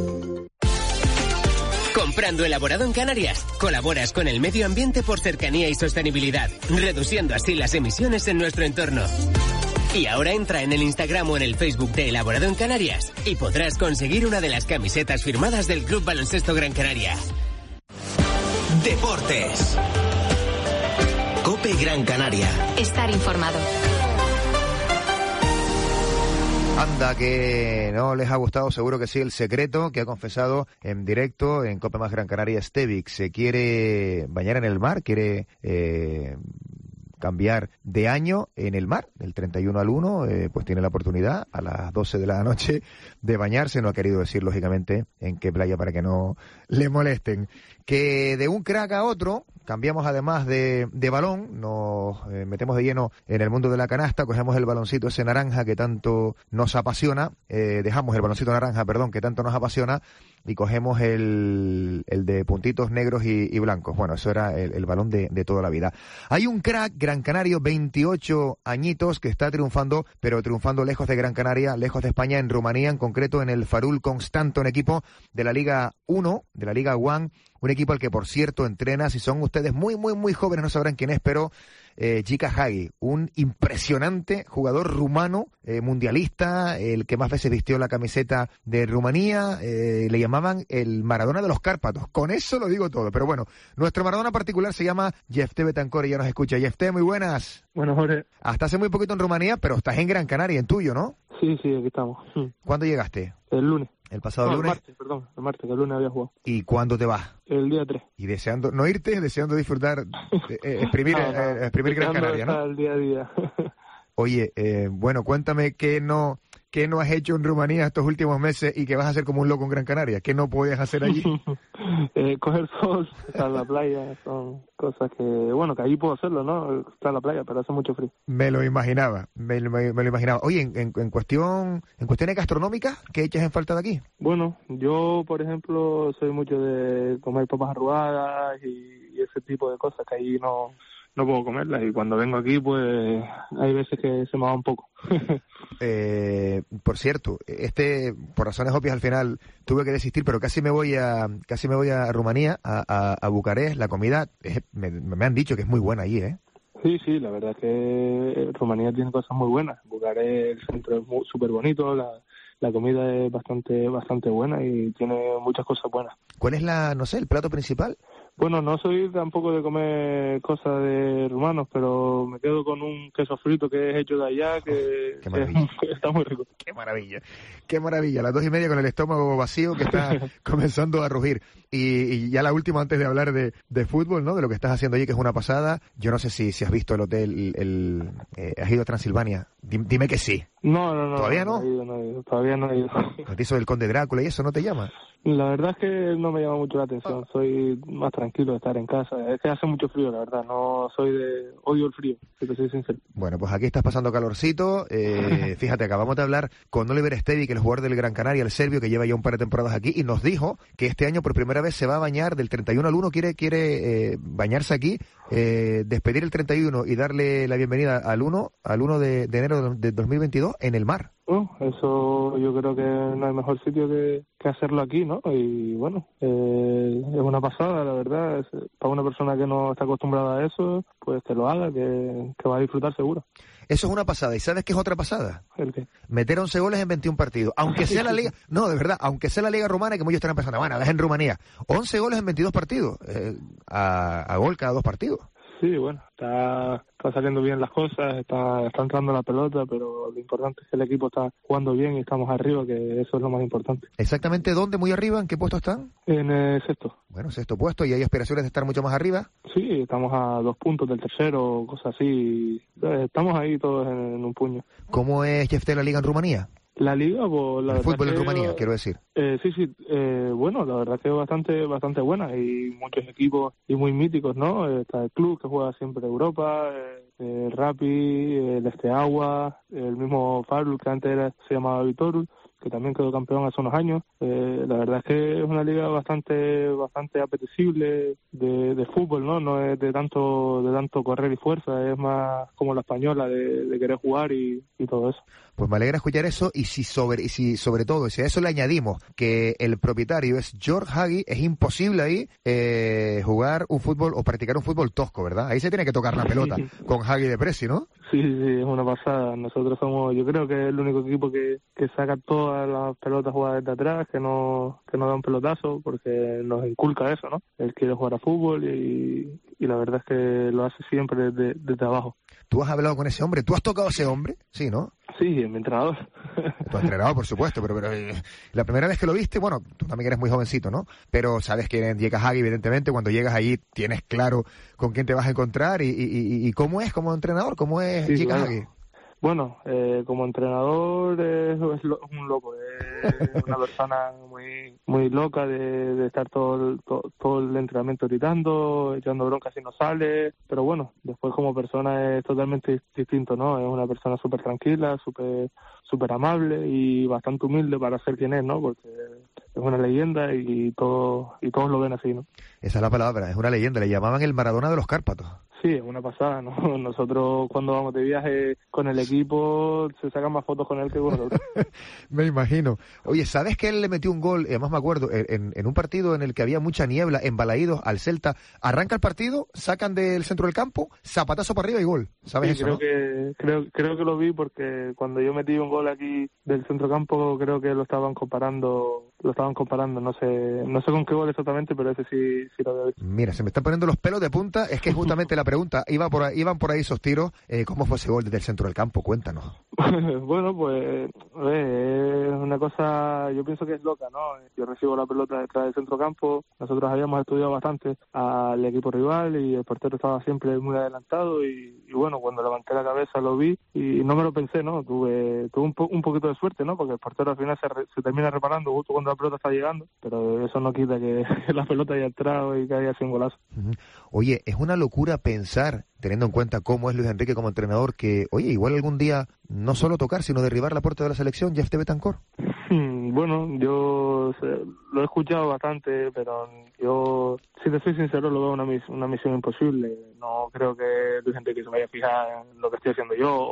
Comprando elaborado en Canarias, colaboras con el medio ambiente por cercanía y sostenibilidad, reduciendo así las emisiones en nuestro entorno. Y ahora entra en el Instagram o en el Facebook de Elaborado en Canarias y podrás conseguir una de las camisetas firmadas del Club Baloncesto Gran Canaria. Deportes. COPE Gran Canaria. Estar informado. Anda, que no les ha gustado, seguro que sí, el secreto que ha confesado en directo en COPE Más Gran Canaria Stevic. Se quiere bañar en el mar, quiere cambiar de año en el mar, del 31 al 1, pues tiene la oportunidad a las 12 de la noche de bañarse. No ha querido decir, lógicamente, en qué playa para que no le molesten. Que de un crack a otro, cambiamos además de balón, nos metemos de lleno en el mundo de la canasta, cogemos el baloncito ese naranja que tanto nos apasiona, dejamos el baloncito naranja, que tanto nos apasiona, y cogemos el de puntitos negros y blancos. Bueno, eso era el balón de toda la vida. Hay un crack gran canario, 28 añitos, que está triunfando, pero triunfando lejos de Gran Canaria, lejos de España, en Rumanía, en concreto en el Farul Constanton, equipo de la Liga 1, de la Liga 1, un equipo al que, por cierto, entrena, si son ustedes muy jóvenes no sabrán quién es, pero Jika Hagi, un impresionante jugador rumano, mundialista, el que más veces vistió la camiseta de Rumanía, le llamaban el Maradona de los Cárpatos. Con eso lo digo todo, pero bueno, nuestro Maradona particular se llama Jefté Betancor y ya nos escucha. Jefté, muy buenas. Bueno, Jorge. Hasta hace muy poquito en Rumanía, pero estás en Gran Canaria, en tuyo, ¿no? Sí, aquí estamos. ¿Cuándo llegaste? El lunes. El pasado lunes. El martes, que el lunes había jugado. ¿Y cuándo te vas? El día 3. Y deseando, no irte, deseando disfrutar, exprimir Gran Canaria, ¿no? El día a día. Oye, bueno, cuéntame qué no has hecho en Rumanía estos últimos meses y que vas a hacer como un loco en Gran Canaria. ¿Qué no podías hacer allí? Coger sol, estar en la playa, son cosas que allí puedo hacerlo, ¿no? Estar en la playa, pero hace mucho frío. Me lo imaginaba. Oye, en cuestiones gastronómicas, ¿qué echas en falta de aquí? Bueno, yo, por ejemplo, soy mucho de comer papas arrugadas y ese tipo de cosas que ahí no puedo comerlas, y cuando vengo aquí pues hay veces que se me va un poco. Por cierto, por razones obvias al final tuve que desistir, pero casi me voy a Rumanía, a Bucarest. La comida me han dicho que es muy buena allí, ¿eh? Sí, la verdad es que Rumanía tiene cosas muy buenas. Bucarest, el centro es súper bonito, la comida es bastante buena y tiene muchas cosas buenas. ¿Cuál es el plato principal? Bueno, no soy tampoco de comer cosas de rumanos, pero me quedo con un queso frito que es hecho de allá, que está muy rico. ¡Qué maravilla! Las 2:30 con el estómago vacío que está comenzando a rugir. Y ya la última, antes de hablar de fútbol, ¿no? De lo que estás haciendo allí, que es una pasada. Yo no sé si has visto el hotel, ¿has ido a Transilvania? Dime que sí. No. ¿Todavía no? Todavía no he ido. ¿No te hizo el Conde Drácula y eso no te llama? La verdad es que no me llama mucho la atención. Soy más tranquilo de estar en casa. Es que hace mucho frío, la verdad. Odio el frío, si te soy sincero. Bueno, pues aquí estás pasando calorcito. Fíjate, acabamos de hablar con Oliver Stevic, el jugador del Gran Canaria, el serbio, que lleva ya un par de temporadas aquí, y nos dijo que este año por primera vez se va a bañar del 31 al 1. Quiere bañarse aquí, despedir el 31 y darle la bienvenida al 1 de enero de 2022 en el mar. Eso yo creo que no hay mejor sitio que hacerlo aquí, ¿no? Y bueno, es una pasada, la verdad. Para una persona que no está acostumbrada a eso, pues que lo haga, que va a disfrutar seguro. Eso es una pasada. ¿Y sabes qué es otra pasada? ¿El qué? Meter 11 goles en 21 partidos. Aunque sea la liga... No, de verdad, aunque sea la liga rumana, que muchos estarán pensando, bueno, es en Rumanía. 11 goles en 22 partidos. A gol cada 2 partidos. Sí, bueno, está saliendo bien las cosas, está entrando la pelota, pero lo importante es que el equipo está jugando bien y estamos arriba, que eso es lo más importante. ¿Exactamente dónde? ¿Muy arriba? ¿En qué puesto están? En el sexto. Bueno, sexto puesto. ¿Y hay aspiraciones de estar mucho más arriba? Sí, estamos a 2 puntos del tercero, cosas así. Estamos ahí todos en un puño. ¿Cómo es, Jefté, la liga en Rumanía? La liga, pues el fútbol en Rumanía, quiero decir. Sí, bueno, la verdad que es bastante buena. Hay muchos equipos y muy míticos, ¿no? Está el club que juega siempre Europa, el Rapid, el Steaua, el mismo Farul que antes se llamaba Viitorul, que también quedó campeón hace unos años. La verdad es que es una liga bastante apetecible de fútbol, ¿no? No es de tanto correr y fuerza, es más como la española de querer jugar y todo eso. Pues me alegra escuchar eso, y si sobre todo, si a eso le añadimos que el propietario es George Hagi, es imposible ahí jugar un fútbol o practicar un fútbol tosco, ¿verdad? Ahí se tiene que tocar la pelota con Hagi de Presi, ¿no? Sí, es una pasada. Nosotros somos, yo creo que es el único equipo que saca todas las pelotas jugadas desde atrás, que no da un pelotazo, porque nos inculca eso, ¿no? Él quiere jugar a fútbol y la verdad es que lo hace siempre desde abajo. ¿Tú has hablado con ese hombre? ¿Tú has tocado a ese hombre? Sí, ¿no? Sí, mi entrenador. Tu entrenador, por supuesto, pero la primera vez que lo viste, bueno, tú también eres muy jovencito, ¿no? Pero sabes que llega Hagi, evidentemente, cuando llegas allí tienes claro con quién te vas a encontrar y cómo es como entrenador, cómo es Jika Hagi. Bueno, como entrenador es un loco, es una persona muy loca de estar todo el entrenamiento gritando, echando bronca si no sale, pero bueno, después como persona es totalmente distinto, ¿no? Es una persona súper tranquila, súper amable y bastante humilde para ser quien es, ¿no? Porque es una leyenda y todos lo ven así, ¿no? Esa es la palabra, es una leyenda, le llamaban el Maradona de los Cárpatos. Sí, es una pasada, ¿no? Nosotros cuando vamos de viaje con el equipo se sacan más fotos con él que con nosotros. Me imagino. Oye, ¿sabes que él le metió un gol? Además me acuerdo, en un partido en el que había mucha niebla, en Balaídos, al Celta. Arranca el partido, sacan del centro del campo, zapatazo para arriba y gol. ¿Sabes sí, eso, creo que lo vi porque cuando yo metí un gol aquí del centro campo creo que lo estaban comparando, no sé con qué gol exactamente, pero ese sí lo había visto. Mira, se me están poniendo los pelos de punta, es que justamente la pregunta, iban por ahí esos tiros, ¿cómo fue ese gol desde el centro del campo? Cuéntanos. Bueno, pues es una cosa, yo pienso que es loca, ¿no? Yo recibo la pelota detrás del centro campo, nosotros habíamos estudiado bastante al equipo rival y el portero estaba siempre muy adelantado y bueno, cuando levanté la cabeza lo vi y no me lo pensé, ¿no? Tuve un poquito de suerte, ¿no? Porque el portero al final se termina reparando justo cuando la pelota está llegando, pero eso no quita que la pelota haya entrado y que haya sido un golazo. Oye, es una locura pensar, teniendo en cuenta cómo es Luis Enrique como entrenador, que, oye, igual algún día no solo tocar, sino derribar la puerta de la selección, Jefté Betancourt. Bueno, yo lo he escuchado bastante, pero yo, si te soy sincero, lo veo una misión imposible. No creo que Luis Enrique se vaya a fijar en lo que estoy haciendo yo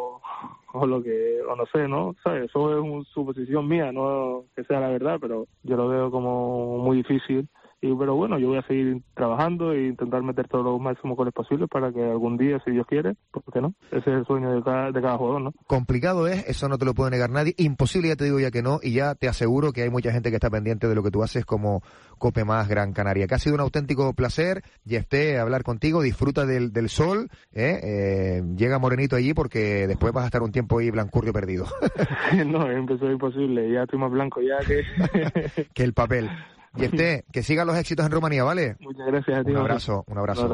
o no sé, ¿no? ¿Sabes? Eso es una suposición mía, no que sea la verdad, pero yo lo veo como muy difícil. Pero bueno, yo voy a seguir trabajando e intentar meter todos los máximos goles posibles para que algún día, si Dios quiere, ¿por qué no? Ese es el sueño de cada jugador, ¿no? Complicado es, eso no te lo puede negar nadie. Imposible, ya te digo ya que no, y ya te aseguro que hay mucha gente que está pendiente de lo que tú haces como Cope Más Gran Canaria. Que ha sido un auténtico placer, Jefté, hablar contigo. Disfruta del sol, llega morenito allí porque después vas a estar un tiempo ahí blancurrio perdido. No, empezó imposible, ya estoy más blanco ya que... que el papel. Jefté, que sigan los éxitos en Rumanía, ¿vale? Muchas gracias a ti. Un abrazo.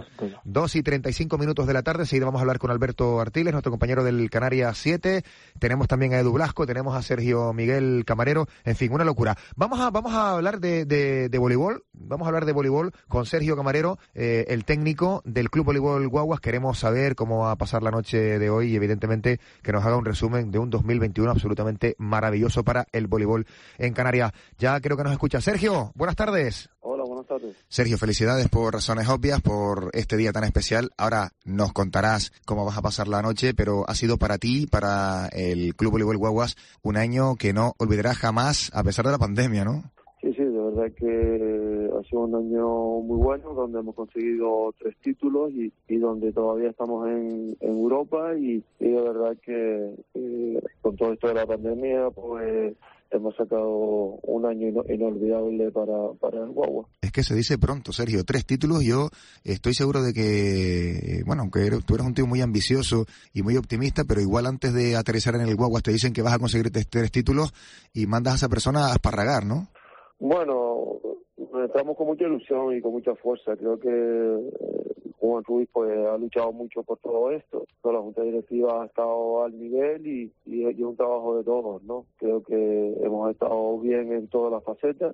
2:35 de la tarde, seguida vamos a hablar con Alberto Artiles, nuestro compañero del Canarias 7. Tenemos también a Edu Blasco, tenemos a Sergio Miguel Camarero, en fin, una locura. Vamos a hablar de voleibol, vamos a hablar de voleibol con Sergio Camarero, el técnico del Club Voleibol Guaguas. Queremos saber cómo va a pasar la noche de hoy y evidentemente que nos haga un resumen de un 2021 absolutamente maravilloso para el voleibol en Canarias. Ya creo que nos escucha Sergio. Buenas tardes. Hola, buenas tardes. tardes. Sergio, felicidades por razones obvias, por este día tan especial. Ahora nos contarás cómo vas a pasar la noche, pero ha sido para ti, para el Club Voleibol Guaguas, un año que no olvidarás jamás, a pesar de la pandemia, ¿no? Sí, de verdad que ha sido un año muy bueno, donde hemos conseguido 3 títulos y donde todavía estamos en Europa y de verdad que con todo esto de la pandemia, pues hemos sacado un año inolvidable para el Guagua. Es que se dice pronto, Sergio, 3 títulos. Yo estoy seguro de que, bueno, aunque tú eres un tío muy ambicioso y muy optimista, pero igual antes de aterrizar en el Guagua te dicen que vas a conseguir 3 títulos y mandas a esa persona a esparragar, ¿no? Bueno, estamos con mucha ilusión y con mucha fuerza. Creo que Juan Ruiz pues ha luchado mucho por todo esto. Toda la Junta Directiva ha estado al nivel y es un trabajo de todos, ¿no? Creo que hemos estado bien en todas las facetas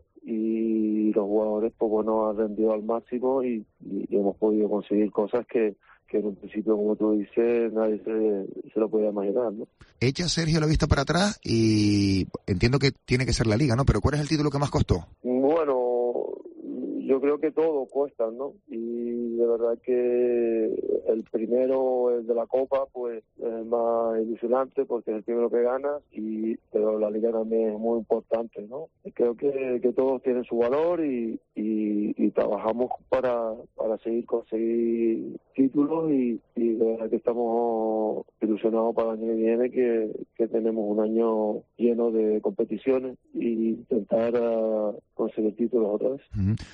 y los jugadores pues bueno han rendido al máximo y hemos podido conseguir cosas que en un principio, como tú dices, nadie se lo podía imaginar, ¿no? Echa Sergio la vista para atrás y entiendo que tiene que ser la Liga, ¿no? Pero ¿cuál es el título que más costó? Bueno, yo creo que todo cuesta, ¿no? Y de verdad que el primero, el de la Copa, pues es más ilusionante porque es el primero que ganas, pero la Liga también es muy importante, ¿no? Creo que todos tienen su valor y trabajamos para conseguir títulos y de verdad que estamos ilusionados para el año que viene, que tenemos un año lleno de competiciones y intentar conseguir títulos otra vez.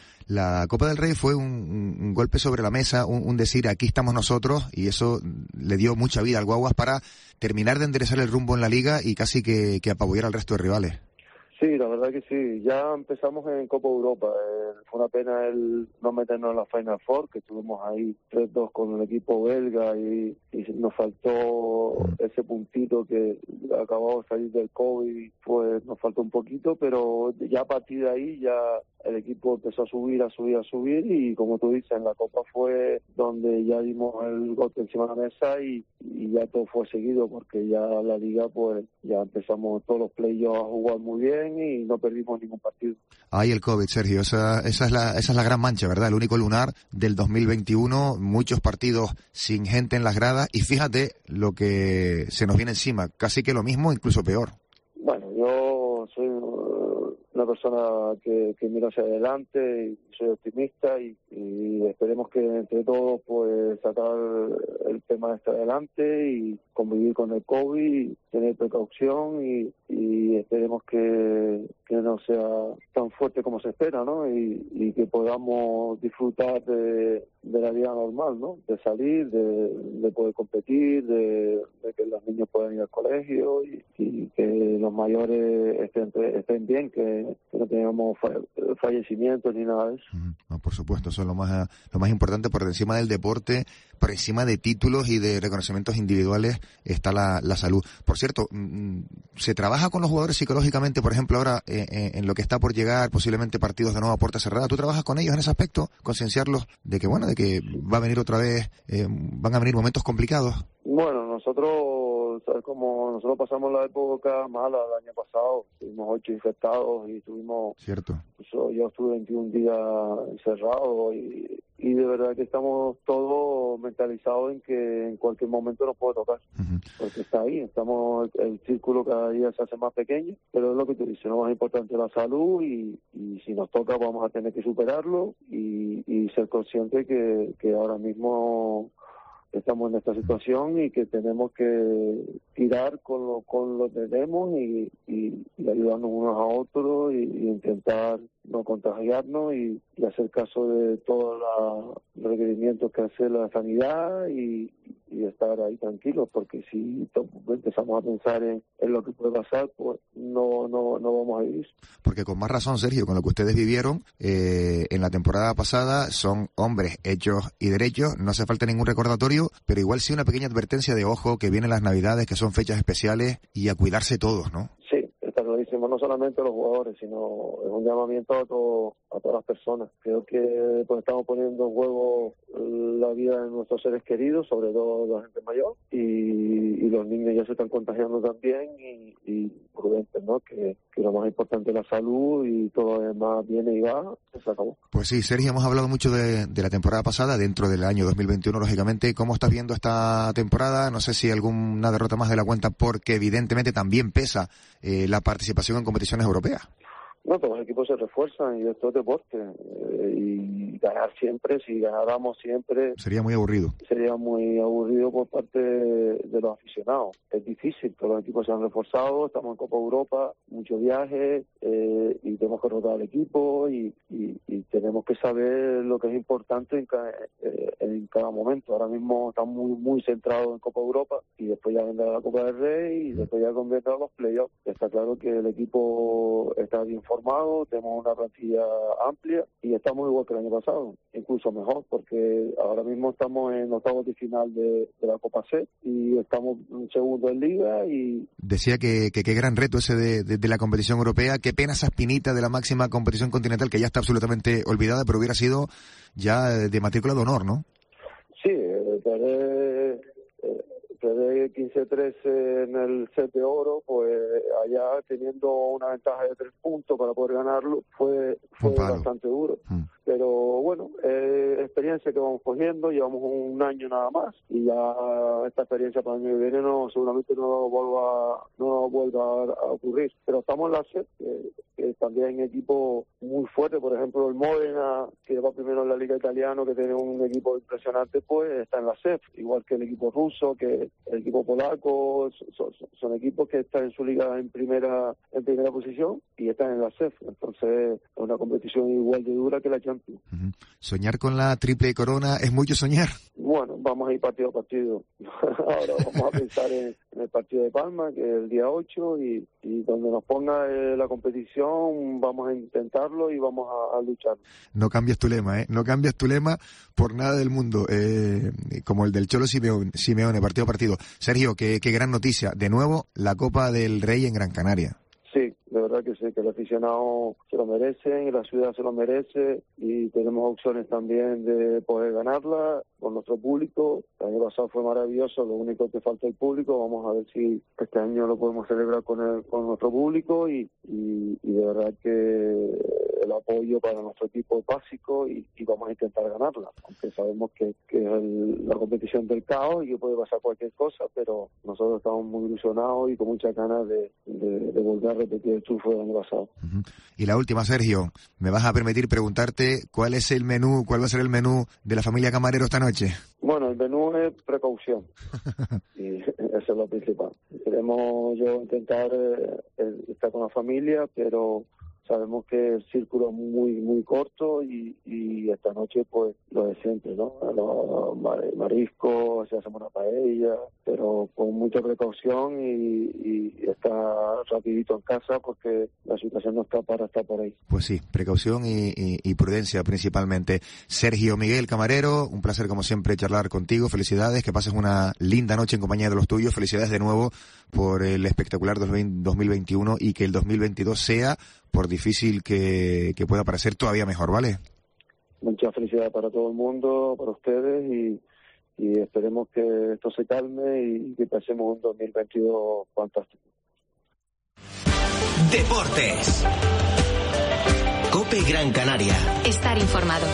La Copa del Rey fue un golpe sobre la mesa, un decir aquí estamos nosotros, y eso le dio mucha vida al Guaguas para terminar de enderezar el rumbo en la Liga y casi que apabullar al resto de rivales. Sí, la verdad que sí. Ya empezamos en Copa Europa. Fue una pena el no meternos en la Final Four, que estuvimos ahí 3-2 con el equipo belga y nos faltó ese puntito que acabamos de salir del COVID, pues nos faltó un poquito, pero ya a partir de ahí ya el equipo empezó a subir y como tú dices, en la Copa fue donde ya dimos el golpe encima de la mesa y ya todo fue seguido, porque ya la Liga pues ya empezamos todos los playoffs a jugar muy bien y no perdimos ningún partido. Ahí el COVID, Sergio, esa es la gran mancha, ¿verdad? El único lunar del 2021, muchos partidos sin gente en las gradas y fíjate lo que se nos viene encima, casi que lo mismo, incluso peor. Bueno, yo soy una persona que mira hacia adelante y soy optimista y esperemos que entre todos pues sacar el tema este adelante y convivir con el COVID, tener precaución y esperemos que no sea tan fuerte como se espera, ¿no? Y que podamos disfrutar de la vida normal, ¿no? De salir, de poder competir, de que los niños puedan ir al colegio y que los mayores estén bien, que no tengamos fallecimientos ni nada de eso. No, por supuesto, eso es lo más importante. Por encima del deporte, por encima de títulos y de reconocimientos individuales está la salud. Por cierto, ¿se trabaja con los jugadores psicológicamente, por ejemplo, ahora en lo que está por llegar, posiblemente partidos de nuevo a puerta cerrada? ¿Tú trabajas con ellos en ese aspecto? ¿Concienciarlos de que va a venir otra vez, van a venir momentos complicados? Bueno, nosotros, ¿sabes? Como nosotros pasamos la época mala el año pasado, tuvimos 8 infectados y tuvimos... Cierto. Yo estuve 21 días encerrado y de verdad que estamos todos mentalizados en que en cualquier momento nos puede tocar, porque está ahí, el círculo cada día se hace más pequeño, pero es lo que tú dices, lo más importante es la salud y si nos toca vamos a tener que superarlo y ser conscientes que ahora mismo estamos en esta situación y que tenemos que tirar con lo que tenemos y ayudarnos unos a otros y intentar no contagiarnos y hacer caso de todos los requerimientos que hace la sanidad y estar ahí tranquilos, porque si empezamos a pensar en lo que puede pasar, pues no vamos a vivir. Porque con más razón, Sergio, con lo que ustedes vivieron en la temporada pasada, son hombres hechos y derechos, no hace falta ningún recordatorio, pero igual sí una pequeña advertencia de ojo, que vienen las Navidades, que son fechas especiales y a cuidarse todos, ¿no? Sí, está lo decimos no solamente a los jugadores, sino es un llamamiento a todas las personas. Creo que pues estamos poniendo en juego la vida de nuestros seres queridos, sobre todo la gente mayor, y los niños ya se están contagiando también, y prudentes, ¿no? Que lo más importante es la salud, y todo lo demás viene y va, se acabó. Pues sí, Sergio, hemos hablado mucho de la temporada pasada, dentro del año 2021, lógicamente. ¿Cómo estás viendo esta temporada? No sé si alguna derrota más de la cuenta, porque evidentemente también pesa la participación en competiciones europeas. No, todos los equipos se refuerzan y esto es deporte, y ganar siempre, si ganáramos siempre... Sería muy aburrido. Sería muy aburrido por parte de los aficionados. Es difícil, todos los equipos se han reforzado, estamos en Copa Europa, muchos viajes, y tenemos que rotar al equipo, y tenemos que saber lo que es importante en cada momento. Ahora mismo estamos muy centrados en Copa Europa, y después ya vendrá la Copa del Rey, y después ya vendrán los playoffs. Está claro que el equipo está bien formado, tenemos una plantilla amplia y estamos igual que el año pasado, incluso mejor, porque ahora mismo estamos en octavos de final de la Copa C y estamos segundo en Liga. Y decía que qué gran reto ese de la competición europea. Qué pena esa espinita de la máxima competición continental, que ya está absolutamente olvidada, pero hubiera sido ya de matrícula de honor, ¿no? Sí, perder 15-13 en el set de oro, pues allá teniendo una ventaja de 3 puntos para poder ganarlo, fue bastante duro. Pero bueno, experiencia que vamos cogiendo, llevamos un año nada más, y ya esta experiencia para el año que viene seguramente no vuelva a ocurrir. Pero estamos en la SEP, que también hay un equipo muy fuerte, por ejemplo el Modena, que va primero en la Liga Italiana, que tiene un equipo impresionante, pues está en la SEP, igual que el equipo ruso, que el equipo polaco, son equipos que están en su liga en primera posición y están en la SEP. Entonces es una competición igual de dura que la Champions. ¿Soñar con la triple corona es mucho soñar? Bueno, vamos a ir partido a partido. Ahora vamos a pensar en el partido de Palma, que es el día 8, y donde nos ponga la competición vamos a intentarlo y vamos a luchar. No cambies tu lema, ¿eh? No cambies tu lema por nada del mundo, como el del Cholo Simeone, partido a partido. Sergio, qué gran noticia. De nuevo, la Copa del Rey en Gran Canaria. Sí, de verdad que sí, que el aficionado se lo merece, la ciudad se lo merece, y tenemos opciones también de poder ganarla con nuestro público. El año pasado fue maravilloso, lo único que falta es el público. Vamos a ver si este año lo podemos celebrar con nuestro público, y de verdad que el apoyo para nuestro equipo es básico, y vamos a intentar ganarla, aunque sabemos que es la competición del caos y que puede pasar cualquier cosa, pero nosotros estamos muy ilusionados y con muchas ganas de volver a repetir el triunfo del año pasado. Y la última, Sergio, me vas a permitir preguntarte cuál va a ser el menú de la familia Camarero esta noche. Bueno, el menú es precaución, y eso es lo principal. Queremos intentar estar con la familia, pero sabemos que el círculo es muy corto, y esta noche pues lo de siempre, ¿no? Los mariscos, si hacemos una paella, pero con mucha precaución, y estar rapidito en casa porque la situación no está para estar por ahí. Pues sí, precaución y prudencia principalmente. Sergio Miguel Camarero, un placer como siempre charlar contigo. Felicidades, que pases una linda noche en compañía de los tuyos. Felicidades de nuevo por el espectacular 2021, y que el 2022 sea, por difícil que pueda parecer, todavía mejor, ¿vale? Mucha felicidad para todo el mundo, para ustedes, y esperemos que esto se calme y que pasemos un 2022 fantástico. Deportes. COPE Gran Canaria. Estar informado.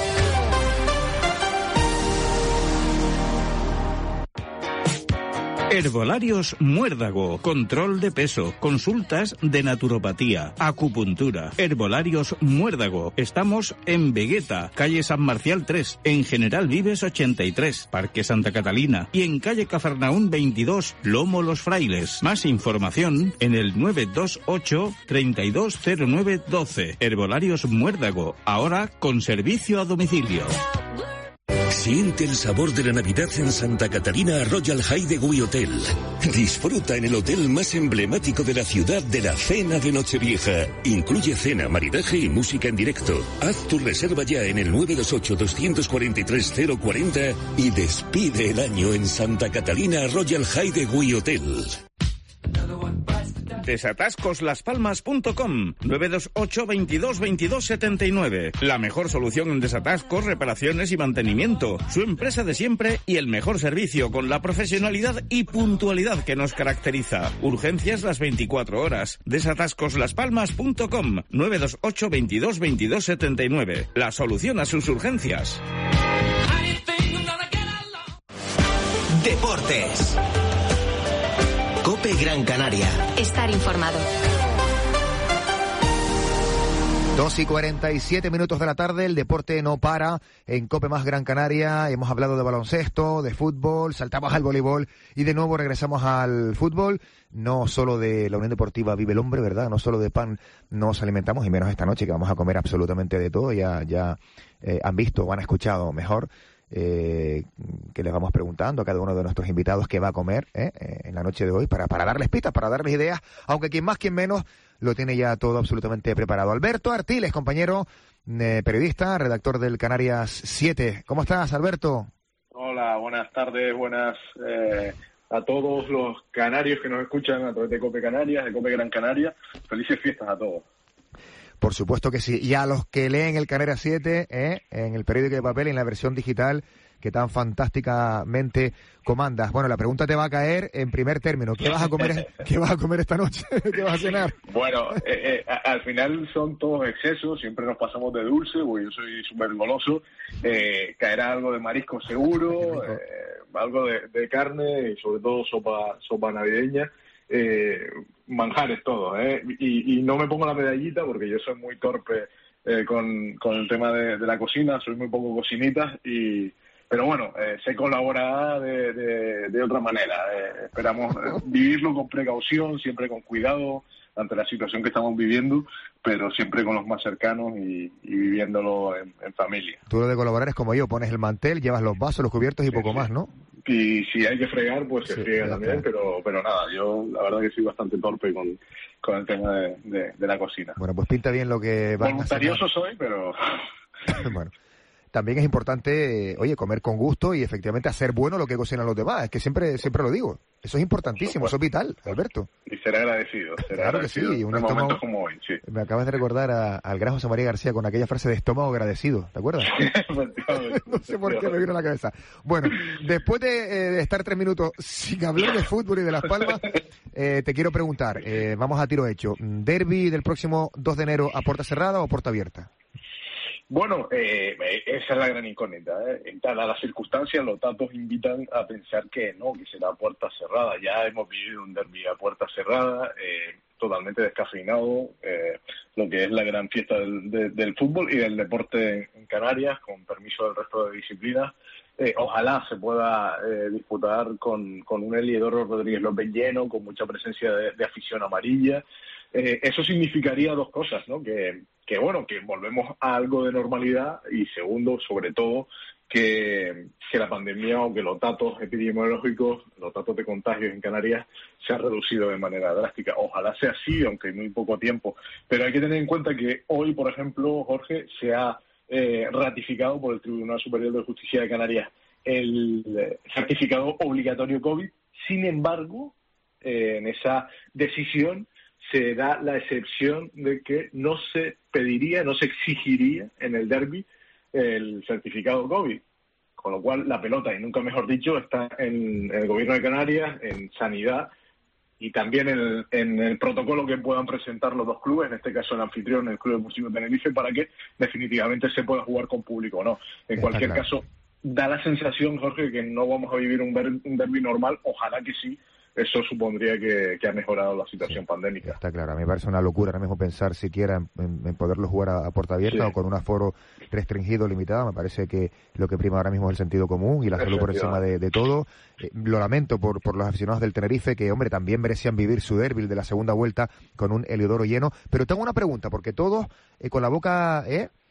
Herbolarios Muérdago, control de peso, consultas de naturopatía, acupuntura. Herbolarios Muérdago. Estamos en Vegueta, calle San Marcial 3, en General Vives 83, Parque Santa Catalina, y en calle Cafarnaún 22, Lomo Los Frailes. Más información en el 928 320912. Herbolarios Muérdago, ahora con servicio a domicilio. Siente el sabor de la Navidad en Santa Catalina Royal Hideaway Hotel. Disfruta en el hotel más emblemático de la ciudad de la cena de Nochevieja. Incluye cena, maridaje y música en directo. Haz tu reserva ya en el 928-243-040 y despide el año en Santa Catalina Royal Hideaway Hotel. Desatascoslaspalmas.com 928 22 22 79. La mejor solución en desatascos, reparaciones y mantenimiento. Su empresa de siempre y el mejor servicio con la profesionalidad y puntualidad que nos caracteriza. Urgencias las 24 horas. Desatascoslaspalmas.com 928 22 22 79. La solución a sus urgencias. Deportes. COPE Gran Canaria. Estar informado. 2:47 de la tarde, el deporte no para en COPE más Gran Canaria. Hemos hablado de baloncesto, de fútbol, saltamos al voleibol y de nuevo regresamos al fútbol. No solo de la Unión Deportiva vive el hombre, ¿verdad? No solo de pan nos alimentamos, y menos esta noche que vamos a comer absolutamente de todo. Ya han visto o han escuchado mejor que les vamos preguntando a cada uno de nuestros invitados qué va a comer en la noche de hoy para darles pistas, para darles ideas, aunque quien más, quien menos, lo tiene ya todo absolutamente preparado. Alberto Artiles, compañero periodista, redactor del Canarias 7. ¿Cómo estás, Alberto? Hola, buenas tardes, buenas a todos los canarios que nos escuchan a través de COPE Canarias, de COPE Gran Canaria. Felices fiestas a todos. Por supuesto que sí. Y a los que leen el Canarias 7, en el periódico de papel y en la versión digital que tan fantásticamente comandas. Bueno, la pregunta te va a caer en primer término. ¿Qué vas a comer, esta noche? ¿Qué vas a cenar? Bueno, al final son todos excesos. Siempre nos pasamos de dulce, porque yo soy súper goloso. Caerá algo de marisco seguro, algo de carne y sobre todo sopa navideña. Manjares todos, y no me pongo la medallita porque yo soy muy torpe con el tema de la cocina, soy muy poco cocinita, pero bueno, se colaborará de otra manera. Esperamos vivirlo con precaución, siempre con cuidado ante la situación que estamos viviendo, pero siempre con los más cercanos y viviéndolo en familia. Tú lo de colaborar es como yo, pones el mantel, llevas los vasos, los cubiertos y poco más, ¿no? Y si hay que fregar, pues se friega también, pero nada, yo la verdad que soy bastante torpe con el tema de la cocina. Bueno, pues pinta bien lo que van a hacer. Voluntarioso soy, pero... Bueno, también es importante, comer con gusto y efectivamente hacer bueno lo que cocinan los demás. Es que siempre lo digo. Eso es importantísimo, eso es vital, Alberto. Y será agradecido. Claro que sí. En momentos como hoy, sí. Me acabas de recordar al gran José María García con aquella frase de estómago agradecido, ¿te acuerdas? No sé por qué me vino a la cabeza. Bueno, después de estar 3 minutos sin hablar de fútbol y de Las Palmas, te quiero preguntar, vamos a tiro hecho. ¿Derbi del próximo 2 de enero a puerta cerrada o a puerta abierta? Bueno, esa es la gran incógnita. En tal a las circunstancias, los datos invitan a pensar que no, que será a puerta cerrada. Ya hemos vivido un derbi a puerta cerrada, totalmente descafeinado, lo que es la gran fiesta del fútbol y del deporte en Canarias, con permiso del resto de disciplinas. Ojalá se pueda disputar con un Heliodoro Rodríguez López lleno, con mucha presencia de afición amarilla. Eso significaría 2 cosas, ¿no? Que volvemos a algo de normalidad y segundo, sobre todo, que la pandemia o que los datos epidemiológicos, los datos de contagios en Canarias se han reducido de manera drástica. Ojalá sea así, aunque en muy poco tiempo. Pero hay que tener en cuenta que hoy, por ejemplo, Jorge, se ha ratificado por el Tribunal Superior de Justicia de Canarias el certificado obligatorio COVID. Sin embargo, en esa decisión se da la excepción de que no se pediría, no se exigiría en el derbi el certificado COVID, con lo cual la pelota, y nunca mejor dicho, está en el Gobierno de Canarias, en Sanidad y también en el protocolo que puedan presentar los 2 clubes, en este caso el anfitrión, el Club Deportivo Tenerife, para que definitivamente se pueda jugar con público o no. En cualquier caso, da la sensación, Jorge, que no vamos a vivir un derbi normal, ojalá que sí. Eso supondría que ha mejorado la situación pandémica. Está claro, a mí me parece una locura ahora mismo pensar siquiera en poderlo jugar a puerta abierta o con un aforo restringido, limitado. Me parece que lo que prima ahora mismo es el sentido común y la salud por encima de todo. Lo lamento por los aficionados del Tenerife, que, hombre, también merecían vivir su derbi de la segunda vuelta con un Heliodoro lleno. Pero tengo una pregunta, porque todos con la boca...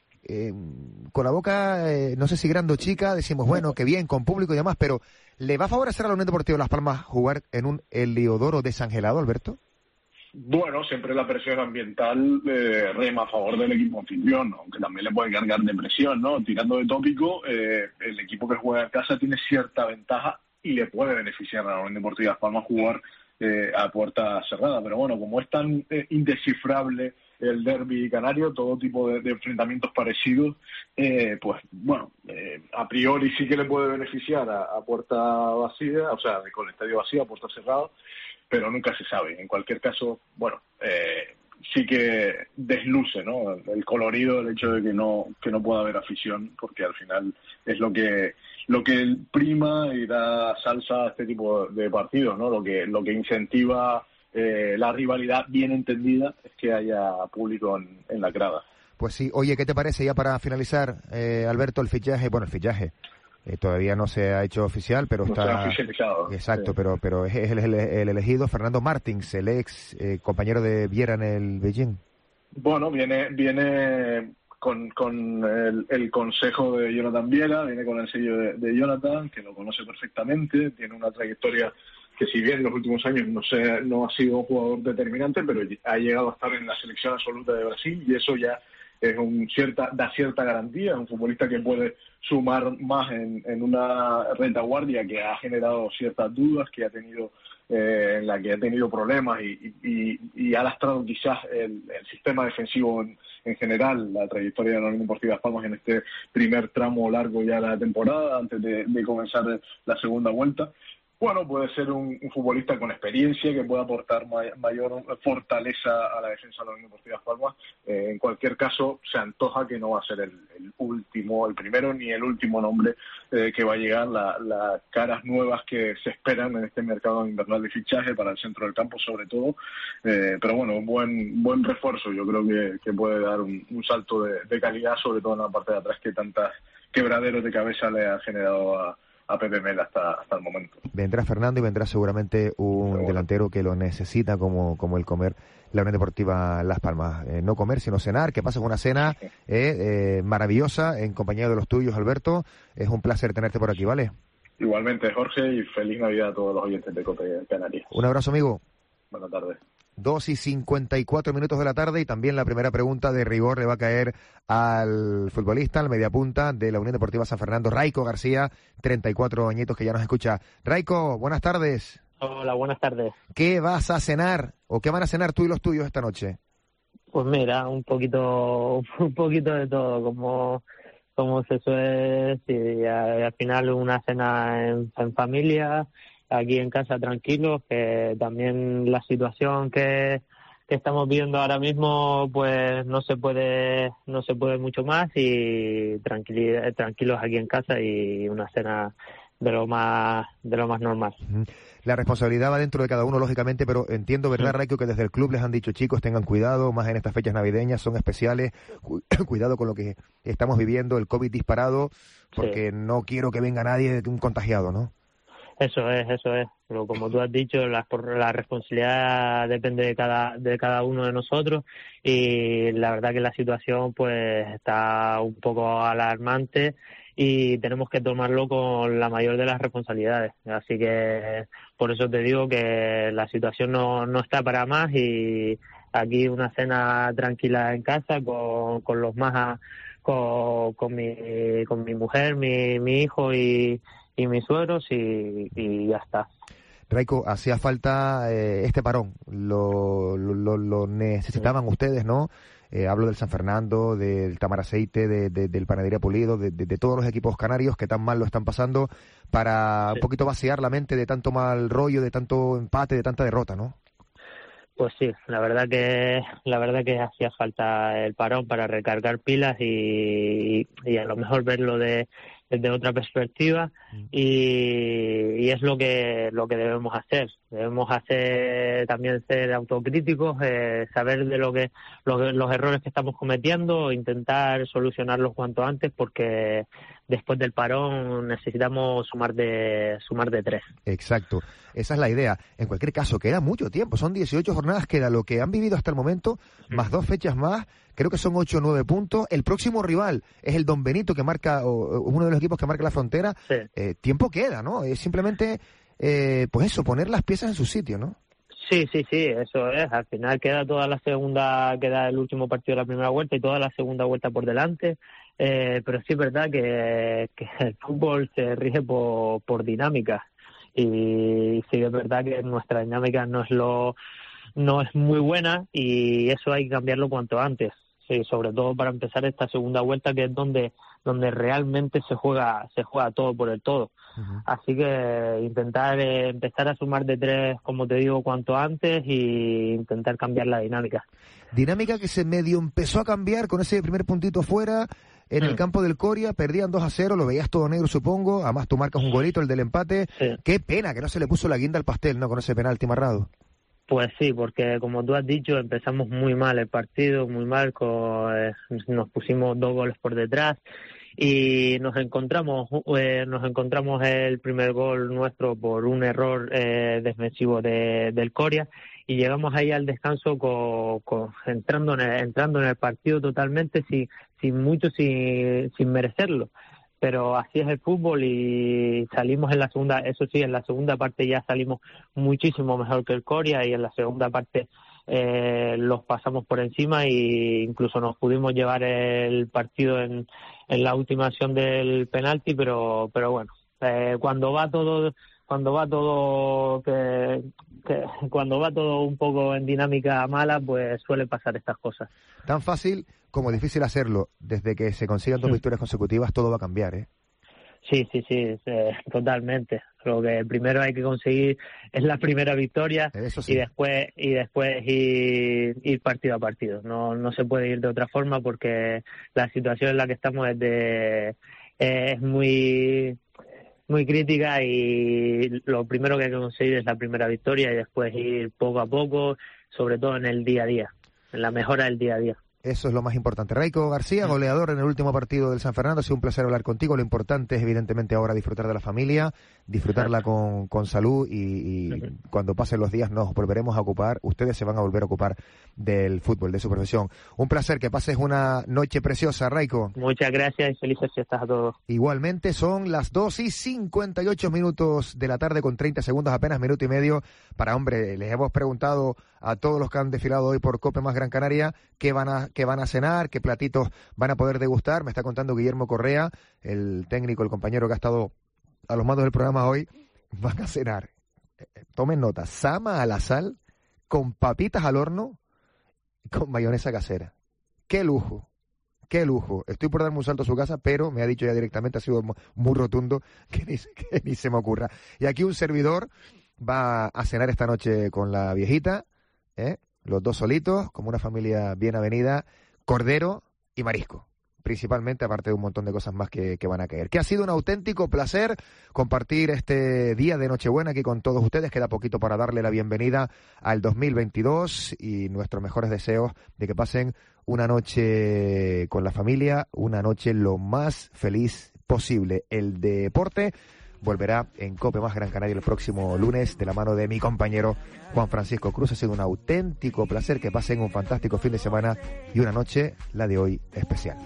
no sé si grande o chica, decimos, bueno, que bien, con público y demás, pero ¿le va a favorecer a la Unión Deportiva Las Palmas jugar en un Heliodoro desangelado, Alberto? Bueno, siempre la presión ambiental rema a favor del equipo anfitrión, aunque también le puede cargar de presión, ¿no? Tirando de tópico, el equipo que juega en casa tiene cierta ventaja y le puede beneficiar a la Unión Deportiva Las Palmas jugar a puerta cerrada. Pero bueno, como es tan indescifrable el derbi canario, todo tipo de enfrentamientos parecidos, pues bueno, a priori sí que le puede beneficiar a puerta vacía, o sea, con el estadio vacío, a puerta cerrada, pero nunca se sabe. En cualquier caso, bueno, sí que desluce, ¿no?, el colorido, el hecho de que no pueda haber afición, porque al final es lo que prima y da salsa a este tipo de partidos, ¿no? Lo que incentiva la rivalidad bien entendida es que haya público en la grada. Pues sí. Oye, ¿qué te parece ya para finalizar, Alberto, el fichaje? Bueno, el fichaje todavía no se ha hecho oficial, pero está... Se ha oficializado. Exacto, sí. pero es el elegido Fernando Martins, el ex compañero de Viera en el Beijing. Bueno, viene con el consejo de Jonathan Viera, viene con el sello de Jonathan, que lo conoce perfectamente, tiene una trayectoria que, si bien en los últimos años no ha sido un jugador determinante, pero ha llegado a estar en la selección absoluta de Brasil, y eso ya es da cierta garantía. Es un futbolista que puede sumar más en una retaguardia que ha generado ciertas dudas, que ha tenido en la que ha tenido problemas y ha lastrado quizás el sistema defensivo en general, la trayectoria de la Unión Deportiva Las Palmas en este primer tramo largo ya de la temporada, antes de comenzar la segunda vuelta. Bueno, puede ser un futbolista con experiencia que pueda aportar mayor fortaleza a la defensa de la Unión Deportiva Las Palmas. En cualquier caso, se antoja que no va a ser el primero ni el último nombre que va a llegar. Las caras nuevas que se esperan en este mercado invernal de fichaje para el centro del campo, sobre todo. Pero bueno, un buen refuerzo. Yo creo que puede dar un salto de calidad, sobre todo en la parte de atrás, que tantas quebraderos de cabeza le ha generado a Pepe Mel hasta el momento. Vendrá Fernando y vendrá seguramente un delantero que lo necesita como el comer la Unión Deportiva Las Palmas. No comer, sino cenar. Que pases una cena maravillosa en compañía de los tuyos, Alberto. Es un placer tenerte por aquí, ¿vale? Igualmente, Jorge, y feliz Navidad a todos los oyentes de Cope Canarias. Un abrazo, amigo. Buenas tardes. 2:54 de la tarde, y también la primera pregunta de rigor le va a caer al futbolista, al mediapunta de la Unión Deportiva San Fernando, Raiko García, 34 añitos, que ya nos escucha. Raiko, buenas tardes. Hola, buenas tardes. ¿Qué vas a cenar o qué van a cenar tú y los tuyos esta noche? Pues mira, un poquito de todo, como se suele decir, al final una cena en familia, aquí en casa tranquilos, que también la situación que estamos viendo ahora mismo, pues no se puede mucho más, y tranquilos aquí en casa, y una cena de lo más normal. La responsabilidad va dentro de cada uno, lógicamente, pero entiendo, ¿verdad, Raiko, que desde el club les han dicho, chicos, tengan cuidado, más en estas fechas navideñas, son especiales, cuidado con lo que estamos viviendo, el COVID disparado, porque no quiero que venga nadie contagiado, ¿no? Eso es. Pero como tú has dicho, la responsabilidad depende de cada uno de nosotros, y la verdad que la situación pues está un poco alarmante y tenemos que tomarlo con la mayor de las responsabilidades. Así que por eso te digo que la situación no está para más, y aquí una cena tranquila en casa con los más, con mi mujer, mi hijo y mis suegros, y ya está. Raiko, hacía falta este parón, lo necesitaban ustedes, ¿no? Hablo del San Fernando, del Tamaraceite, del Panadería Pulido, de todos los equipos canarios que tan mal lo están pasando, para un poquito vaciar la mente de tanto mal rollo, de tanto empate, de tanta derrota, ¿no? Pues sí, la verdad que hacía falta el parón para recargar pilas y a lo mejor verlo desde otra perspectiva, y es lo que debemos hacer. Debemos también ser autocríticos, saber de los errores que estamos cometiendo, intentar solucionarlos cuanto antes, porque después del parón necesitamos sumar de 3. Exacto, esa es la idea. En cualquier caso, queda mucho tiempo, son 18 jornadas, queda lo que han vivido hasta el momento, más 2 fechas más, creo que son 8 o 9 puntos. El próximo rival es el Don Benito, que marca, o uno de los equipos que marca la frontera. Tiempo queda, ¿no? Es simplemente, pues eso, poner las piezas en su sitio, ¿no? Sí, eso es. Al final queda el último partido de la primera vuelta y toda la segunda vuelta por delante. Pero sí es verdad que el fútbol se rige por dinámicas, Y sí que es verdad que nuestra dinámica no es muy buena y eso hay que cambiarlo cuanto antes. Sí, sobre todo para empezar esta segunda vuelta, que es donde realmente se juega todo por el todo. Uh-huh. Así que intentar empezar a sumar de 3, como te digo, cuanto antes, y intentar cambiar la dinámica. Dinámica que se medio empezó a cambiar con ese primer puntito fuera en el campo del Coria, perdían 2-0, lo veías todo negro, supongo, además tú marcas un golito, el del empate. Sí. Qué pena que no se le puso la guinda al pastel, ¿no?, con ese penalti marrado. Pues sí, porque como tú has dicho, empezamos muy mal el partido, muy mal, nos pusimos 2 goles por detrás y nos encontramos el primer gol nuestro por un error defensivo del Coria, y llegamos ahí al descanso entrando en el partido totalmente sin merecerlo. Pero así es el fútbol y salimos en la segunda, eso sí, en la segunda parte ya salimos muchísimo mejor que el Coria, y en la segunda parte los pasamos por encima e incluso nos pudimos llevar el partido en la última acción del penalti, pero bueno, cuando va todo un poco en dinámica mala, pues suele pasar estas cosas. Tan fácil como difícil hacerlo. Desde que se consigan 2 victorias consecutivas, todo va a cambiar, ¿eh? Sí, totalmente. Lo que primero hay que conseguir es la primera victoria. Eso sí. y después ir partido a partido. No se puede ir de otra forma, porque la situación en la que estamos es muy crítica, y lo primero que hay que conseguir es la primera victoria y después ir poco a poco, sobre todo en el día a día, en la mejora del día a día. Eso es lo más importante. Raiko García, goleador en el último partido del San Fernando, ha sido un placer hablar contigo. Lo importante es evidentemente ahora disfrutar de la familia, disfrutarla con salud, y cuando pasen los días nos volveremos a ocupar, ustedes se van a volver a ocupar del fútbol, de su profesión. Un placer, que pases una noche preciosa, Raiko. Muchas gracias y felices fiestas a todos. Igualmente, son las 2:58 de la tarde con 30 segundos, apenas minuto y medio para hombre. Les hemos preguntado a todos los que han desfilado hoy por Cope Más Gran Canaria qué van a cenar, qué platitos van a poder degustar. Me está contando Guillermo Correa, el técnico, el compañero que ha estado a los mandos del programa hoy. Van a cenar, tomen nota, sama a la sal, con papitas al horno, con mayonesa casera. ¡Qué lujo! ¡Qué lujo! Estoy por darme un salto a su casa, pero me ha dicho ya directamente, ha sido muy rotundo, que ni se me ocurra. Y aquí un servidor va a cenar esta noche con la viejita, los 2 solitos, como una familia bien avenida, cordero y marisco, principalmente, aparte de un montón de cosas más que van a caer. Que ha sido un auténtico placer compartir este día de Nochebuena aquí con todos ustedes. Queda poquito para darle la bienvenida al 2022 y nuestros mejores deseos de que pasen una noche con la familia, una noche lo más feliz posible. El deporte volverá en Cope Más Gran Canaria el próximo lunes de la mano de mi compañero Juan Francisco Cruz. Ha sido un auténtico placer, que pasen un fantástico fin de semana y una noche, la de hoy, especial.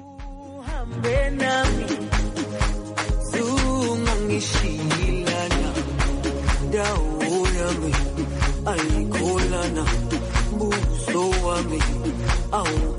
Alikolana buso wami au